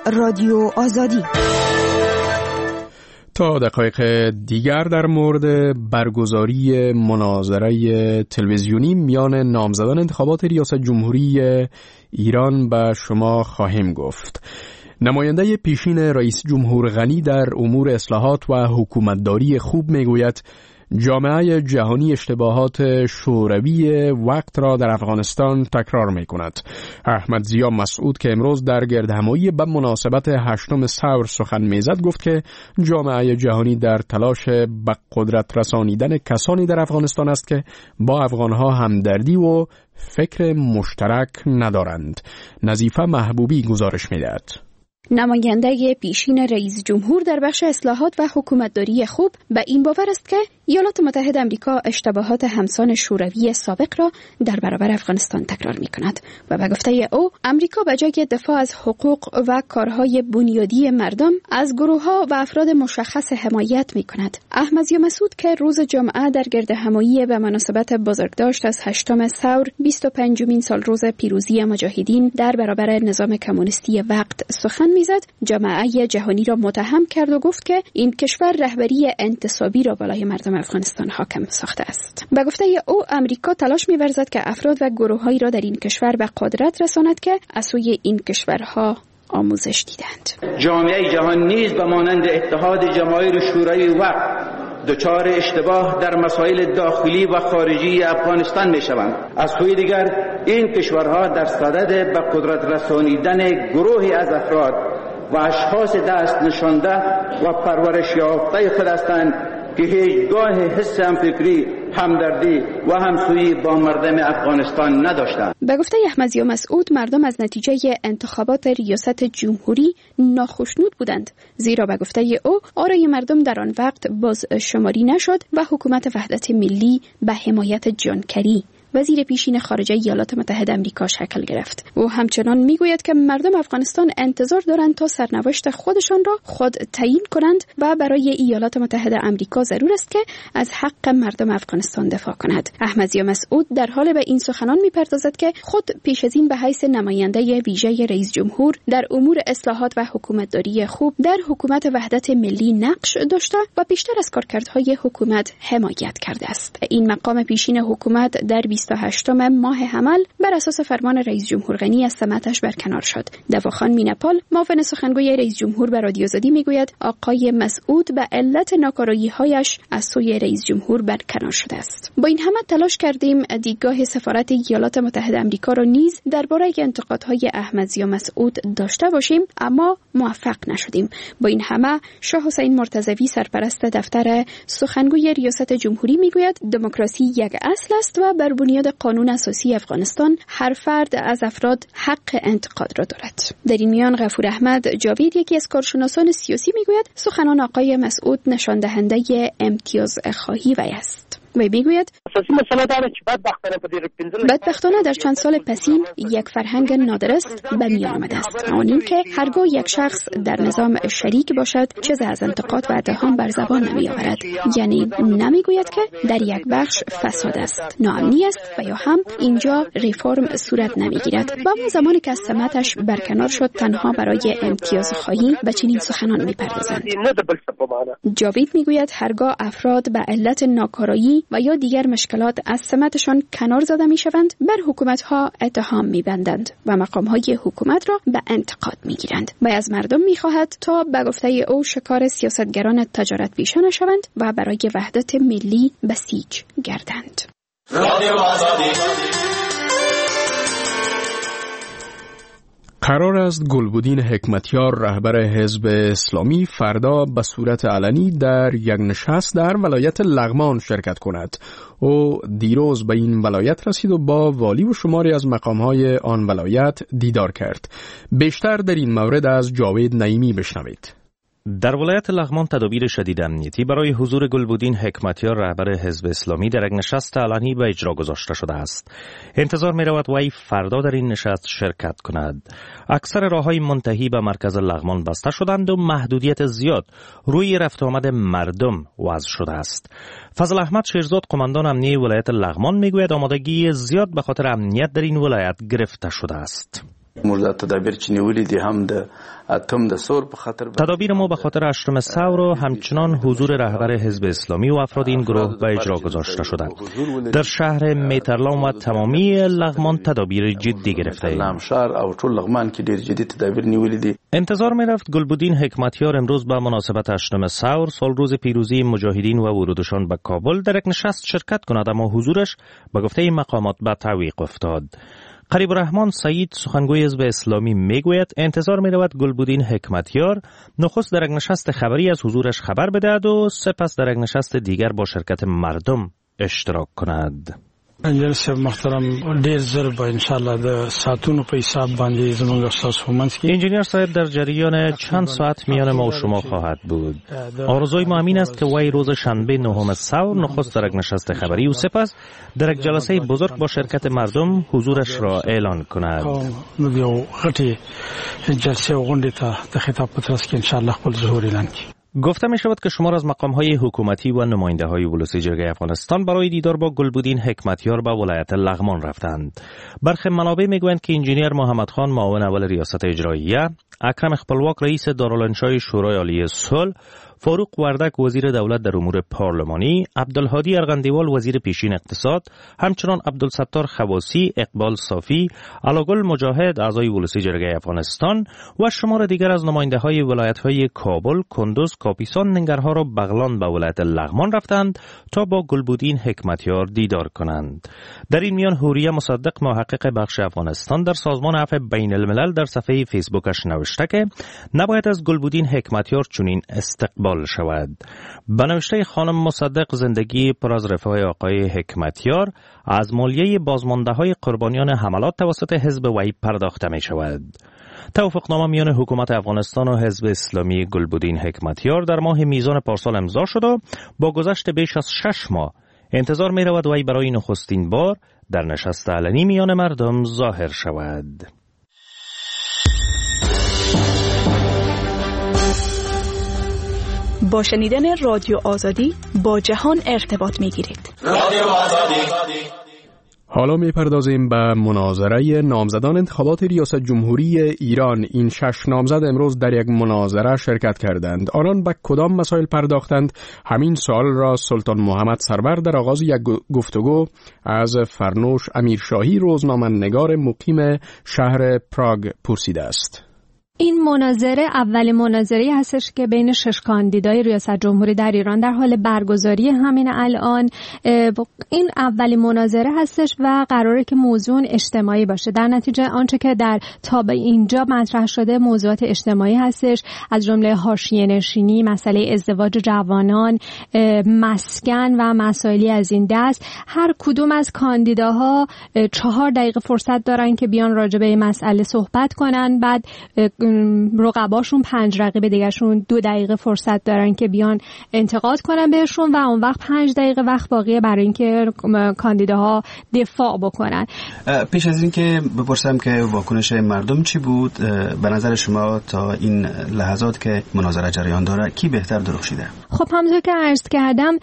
رادیو آزادی. تا دقایق دیگر در مورد برگزاری مناظره تلویزیونی میان نامزدان انتخابات ریاست جمهوری ایران به شما خواهیم گفت. نماینده پیشین رئیس جمهور غنی در امور اصلاحات و حکومتداری خوب میگوید جامعه جهانی اشتباهات شوروی وقت را در افغانستان تکرار می کند. احمد ضیا مسعود که امروز در گردهمایی به مناسبت 8 ثور سخن میزد گفت که جامعه جهانی در تلاش به قدرت رسانیدن کسانی در افغانستان است که با افغانها همدردی و فکر مشترک ندارند. نظیفه محبوبی گزارش میدهد. نماینده پیشین رئیس جمهور در بخش اصلاحات و حکومتداری خوب به این باور است که ایالات متحده آمریکا اشتباهات همسان شوروی سابق را در برابر افغانستان تکرار می کند و به گفته او آمریکا به جای دفاع از حقوق و کارهای بنیادی مردم از گروه‌ها و افراد مشخص حمایت می کند. احمد ضیا مسعود که روز جمعه در گردهمایی به مناسبت بزرگداشت از 8 ثور 25مین سالروز پیروزی مجاهدین در برابر نظام کمونیستی وقت سخن میزد، جامعه جهانی را متهم کرد و گفت که این کشور رهبری انتصابی را بالای مردم افغانستان حاکم ساخته است. به گفته او آمریکا تلاش می‌ورزد که افراد و گروه‌هایی را در این کشور به قدرت رساند که از سوی این کشورها آموزش دیدند. جامعه جهان نیز به مانند اتحاد جماهیر شوروی وقت دچار اشتباه در مسائل داخلی و خارجی افغانستان می‌شوند. از سوی دیگر این کشورها در صدد به قدرت رسانیدن گروهی از افراد و اشخاص دست نشانده و پرورش یافته خود هستند که هیچگاه حس همفکری، همدردی و همسویی با مردم افغانستان نداشتند. به گفته احمد ضیا مسعود مردم از نتیجه انتخابات ریاست جمهوری ناخشنود بودند، زیرا به گفته او آرای مردم در آن وقت باز شماری نشد و حکومت وحدت ملی به حمایت جان کری وزیر پیشین خارجه ایالات متحده آمریکا شکل گرفت. او همچنان میگوید که مردم افغانستان انتظار دارند تا سرنوشت خودشان را خود تعیین کنند و برای ایالات متحده آمریکا ضرور است که از حق مردم افغانستان دفاع کند. احمد ضیا مسعود در حال به این سخنان میپردازد که خود پیش از این به حیث نماینده ویژه رئیس جمهور در امور اصلاحات و حکومتداری خوب در حکومت وحدت ملی نقش داشته و بیشتر از کارکردهای حکومت حمایت کرده است. این مقام پیشین حکومت در 28 ماه حمل بر اساس فرمان رئیس جمهور غنی از سمتش برکنار شد. دواخان میناپال معاون سخنگوی رئیس جمهور به رادیو آزادی میگوید آقای مسعود به علت ناکارایی‌هایش از سوی رئیس جمهور برکنار شده است. با این همه تلاش کردیم دیدگاه سفارت ایالات متحده آمریکا را نیز درباره انتقادهای احمد ضیا مسعود داشته باشیم، اما موفق نشدیم. با این همه شاه حسین مرتضوی سرپرست دفتر سخنگوی ریاست جمهوری میگوید دموکراسی یک اصل است و بر بنیاد قانون اساسی افغانستان هر فرد از افراد حق انتقاد را دارد. در این میان غفور احمد جاوید یکی از کارشناسان سیاسی میگوید سخنان آقای مسعود نشان دهنده امتیاز خواهی وی است. وی میگوید بدبختانه در چند سال پسین یک فرهنگ نادرست به میان آمده است، آن این که هرگاه یک شخص در نظام شریک باشد چیزی از انتقاد و اتهام بر زبان نمی آورد، یعنی نمیگوید که در یک بخش فساد است، ناامنی است و یا هم اینجا ریفرم صورت نمیگیرد و اما زمانی که از سمتش برکنار شد تنها برای امتیاز خواهی به چنین سخنان میپردازند. جاوید میگوید هرگاه افراد به علت ناکارایی و یا دیگر مشکلات از سمتشان کنار زده میشوند بر حکومت‌ها اتهام میبندند و مقام‌های حکومت را به انتقاد میگیرند و از مردم میخواهد تا به گفته او شکار سیاستگران تجارت پیشه نشوند و برای وحدت ملی بسیج گردند. رادیو آزادی. قرار است گلبدین حکمتیار رهبر حزب اسلامی فردا به صورت علنی در یک نشست در ولایت لغمان شرکت کند. او دیروز به این ولایت رسید و با والی و شماری از مقامهای آن ولایت دیدار کرد. بیشتر در این مورد از جاوید نعیمی بشنوید. در ولایت لغمان تدابیر شدید امنیتی برای حضور گلبدین حکمتیار رهبر حزب اسلامی در یک نشست علنی به اجرا گذاشته شده است. انتظار می رود وی فردا در این نشست شرکت کند. اکثر راههای منتهی به مرکز لغمان بسته شدند و محدودیت زیاد روی رفت آمد مردم وضع شده است. فضل احمد شیرزاد قماندان امنیه ولایت لغمان میگوید آمادگی زیاد به خاطر امنیت در این ولایت گرفته شده است. موږ تدابیر چې نیولې دي هم د اتم د سور په خاطر تدابیر ما به خاطر اشتم ثور و همچنان حضور رهبر حزب اسلامی و افراد این گروه به اجرا گذاشته شدند. در شهر میترلام و تمامی لغمان تدابیر جدی گرفته ایم. شهر او ټول لغمان کې ډیر جدي تدابیر نیولې دي. انتظار می‌رفت گلبدین حکمتیار امروز به مناسبت اشتم ثور سال روز پیروزی مجاهدین و ورودشان به کابل در یک نشست شرکت کند، اما حضورش به گفته مقامات به تعویق افتاد. قریب الرحمن سعید سخنگوی حزب اسلامی میگوید انتظار می‌رود گلبدین حکمتیار نخست در یک نشست خبری از حضورش خبر بدهد و سپس در یک نشست دیگر با شرکت مردم اشتراک کند. انجنیر صاحب محترم ډیر زر به ان شاء الله د ساعتونو په حساب باندې زموږ استاد ومنځ کې انجینیر صاحب در جریان چند ساعت میان ما و شما خواهد بود. آرزوی ما همین است که وی روز شنبه 9 ثور نخست در یک نشست خبری و سپس در یک جلسه بزرگ با شرکت مردم حضورش را اعلان کند. یو غټي جلسه غونډه ته د خطاب په ترڅ کې ان شاء الله خپل ظهور اعلان کړي. گفته می شود که شمار از مقام‌های حکومتی و نماینده‌های ولسی جرگه افغانستان برای دیدار با گلبدین حکمتیار به ولایت لغمان رفتند. برخی منابع میگویند که انجینیر محمد خان معاون اول ریاست اجراییه، اکرم خپلواک رئیس دارالانشای شورای عالی صلح، فاروق وردک وزیر دولت در امور پارلمانی، عبدالهادی ارغندیوال وزیر پیشین اقتصاد، همچنان عبدالستار خواسی، اقبال صافی، علاگل مجاهد اعضای ولسی جرگه افغانستان و شمار دیگر از نماینده‌های ولایت‌های کابل، کندوز، کاپیسان، ننگرهار و بغلان به ولایت لغمان رفتند تا با گلبدین حکمتیار دیدار کنند. در این میان حوریه مصدق محقق بخش افغانستان در سازمان عفو بین الملل در صفحه فیسبوکش نوشته که نباید از گلبدین حکمتیار چنین استقبال شود. به نوشته خانم مصدق زندگی پر از رفاه آقای حکمتیار از مالیه بازمانده‌های قربانیان حملات توسط حزب وی پرداخته می شود. توافقنامه میان حکومت افغانستان و حزب اسلامی گلبدین حکمتیار در ماه میزان پارسال امضا شد و با گذشت بیش از 6 ماه انتظار می رود وی برای نخستین بار در نشست علنی میان مردم ظاهر شود. با شنیدن رادیو آزادی با جهان ارتباط میگیرید. رادیو آزادی. حالا میپردازیم به مناظره نامزدان انتخابات ریاست جمهوری ایران. این 6 نامزد امروز در یک مناظره شرکت کردند. آنان به کدام مسائل پرداختند؟ همین سوال را سلطان محمد سرور در آغاز یک گفتگو از فرنوش امیرشاهی روزنامه‌نگار مقیم شهر پراگ پرسیده است. این مناظره اول مناظری هستش که بین 6 کاندیدای ریاست جمهوری در ایران در حال برگزاری همین الان. این اولین مناظره هستش و قراره که موضوع اجتماعی باشه. در نتیجه آنچه که در تا به اینجا مطرح شده موضوعات اجتماعی هستش، از جمله حاشیه‌نشینی، مسئله ازدواج جوانان، مسکن و مسائلی از این دست. هر کدوم از کاندیداها 4 دقیقه فرصت دارن که بیان راجع به این مسئله صحبت کنن. بعد رقباشون 5 رقیب دیگرشون 2 دقیقه فرصت دارن که بیان انتقاد کنن بهشون و اون وقت 5 دقیقه وقت باقیه برای اینکه کاندیداها دفاع بکنن. پیش از این که بپرسم که واکنش مردم چی بود، به نظر شما تا این لحظات که مناظره جریان داره کی بهتر درخشیده؟ خب همونطور که عرض کردم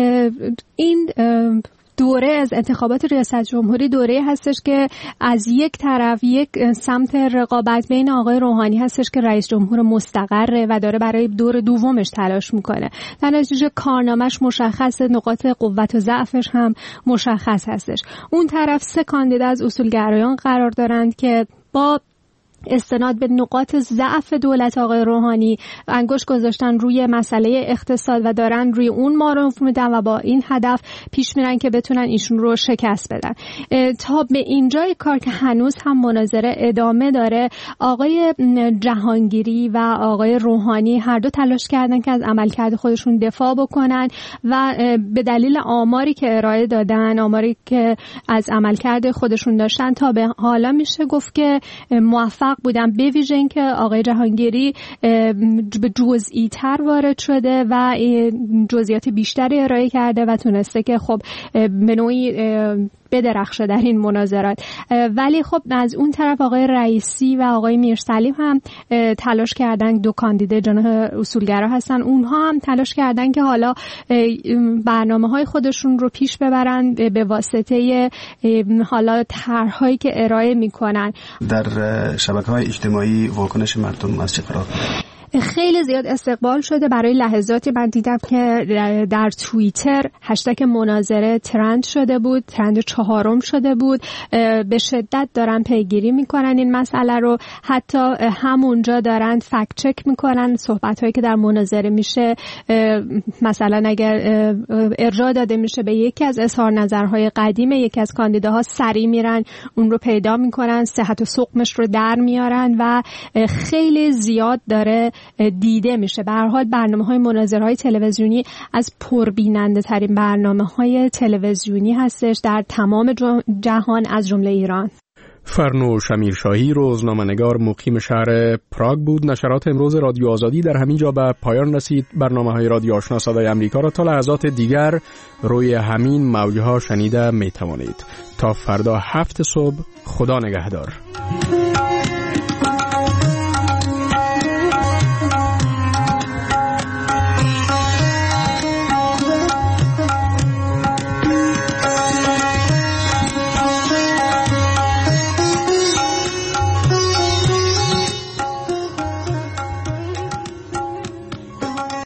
این دوره از انتخابات ریاست جمهوری دوره هستش که از یک طرف یک سمت رقابت بین آقای روحانی هستش که رئیس جمهور مستقره و داره برای دور دومش تلاش میکنه. در نتیجه کارنامه‌اش مشخصه، نقاط قوت و ضعفش هم مشخص هستش. اون طرف 3 کاندید از اصولگرایان قرار دارند که با استناد به نقاط ضعف دولت آقای روحانی انگشت گذاشتن روی مسئله اقتصاد و دارن روی اون معروف میدن و با این هدف پیش میرن که بتونن ایشون رو شکست بدن. تا به اینجای کار که هنوز هم مناظره ادامه داره، آقای جهانگیری و آقای روحانی هر دو تلاش کردن که از عملکرد خودشون دفاع بکنن و به دلیل آماری که ارائه دادن، آماری که از عملکرد خودشون داشتن، تا به حالا میشه گفت که موفق بودن. به ویژه اینکه آقای جهانگیری به جزئی تر وارد شده و جزئیات بیشتری ارائه کرده و تونسته که خب به نوعی بدرخشه در این مناظرات. ولی خب از اون طرف آقای رئیسی و آقای میرسلیم هم تلاش کردن، دو کاندیدای جناح اصولگرا هستن، اونها هم تلاش کردن که حالا برنامه‌های خودشون رو پیش ببرن به واسطه حالا طرح‌هایی که ارائه میکنن. در شبکه‌های اجتماعی واکنش مردم از چه قرار؟ خیلی زیاد استقبال شده. برای لحظاتی من دیدم که در توییتر هشتگ مناظره ترند شده بود، ترند 4 شده بود. به شدت دارن پیگیری میکنن این مسئله رو، حتی همونجا دارن فکت چک میکنن صحبت‌هایی که در مناظره میشه. مثلا اگر ارجاع داده میشه به یکی از اظهار نظرهای قدیم یکی از کاندیداها، سریع میرن اون رو پیدا میکنن، صحت و سقمش رو در میارن و خیلی زیاد داره دیده میشه. به هر حال برنامه‌های مناظره‌های تلویزیونی از پربیننده ترین برنامه‌های تلویزیونی هستش در تمام جهان از جمله ایران. فرنوش امیرشاهی روزنامه‌نگار مقیم شهر پراگ بود. نشرات امروز رادیو آزادی در همین جا به پایان رسید. برنامه‌های رادیو آشنا صدای آمریکا را تا لحظات دیگر روی همین موج‌ها شنیده می‌توانید. تا فردا 7 صبح، خدا نگهدار.